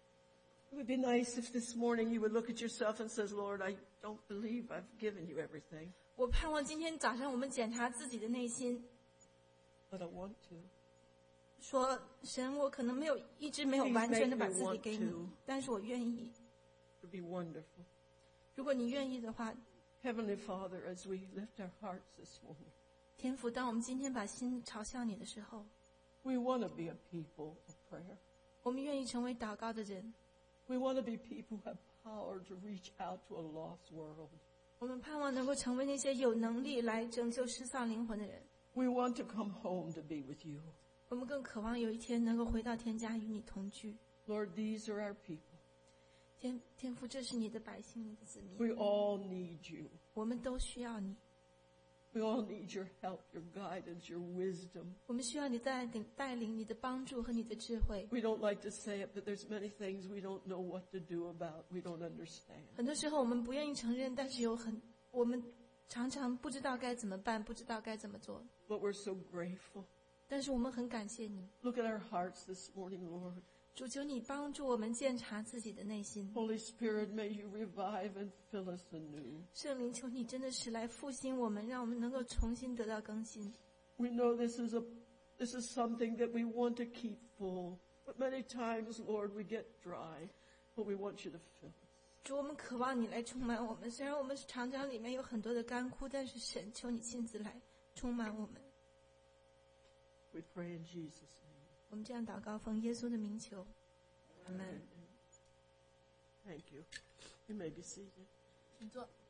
Speaker 1: It would be nice if this morning you would look at yourself and says, Lord, I don't believe I've given you everything,
Speaker 2: 我盼望今天早上我们检查自己的内心，
Speaker 1: but I want to.
Speaker 2: 说神，我可能没有一直没有完全的把自己给
Speaker 1: Please make me
Speaker 2: 你
Speaker 1: want to.，
Speaker 2: 但是我愿意。
Speaker 1: It would be wonderful.
Speaker 2: 如果你愿意的话，
Speaker 1: Heavenly Father, as we lift our hearts this morning,
Speaker 2: 天父，当我们今天把心朝向你的时候，
Speaker 1: we want to be a people of prayer.
Speaker 2: 我们愿意成为祷告的人，
Speaker 1: We want to be people who have power to reach out to a lost world.
Speaker 2: 我们盼望能够成为那些有能力来拯救失丧灵魂的人。
Speaker 1: We want to come home to be with you.
Speaker 2: 我们更渴望有一天能够回到天家与你同居。
Speaker 1: Lord, these are our people.
Speaker 2: 天天父，这是你的百姓，你的子民，
Speaker 1: We all need you.
Speaker 2: 我们都需要你。
Speaker 1: We all need your help, your guidance, your wisdom.
Speaker 2: 我们需要你带领带领你的帮助和你的智慧。
Speaker 1: We don't like to say it, but there's many things we don't know what to do about. We don't understand.
Speaker 2: 很多时候我们不愿意承认，但是有很我们常常不知道该怎么办，不知道该怎么做。
Speaker 1: But we're so grateful.
Speaker 2: 但是我们很感谢你，
Speaker 1: Look at our hearts this morning, Lord.
Speaker 2: 主，求你帮助我们鉴察自己的内心。
Speaker 1: Holy Spirit, may you revive and fill us anew.
Speaker 2: 圣灵，求你真的是来复兴我们，让我们能够重新得到更新。
Speaker 1: We know this is a this is something that we want to keep full. But many times, Lord, we get dry. But we want you to fill us.
Speaker 2: 主，我们渴望你来充满我们。虽然我们常常里面有很多的干枯，但是神，求你亲自来充满我们。
Speaker 1: We pray in Jesus' name.
Speaker 2: 我们这样祷告，奉耶稣的名求，阿门。
Speaker 1: Thank you. You may be seated.
Speaker 2: 请坐。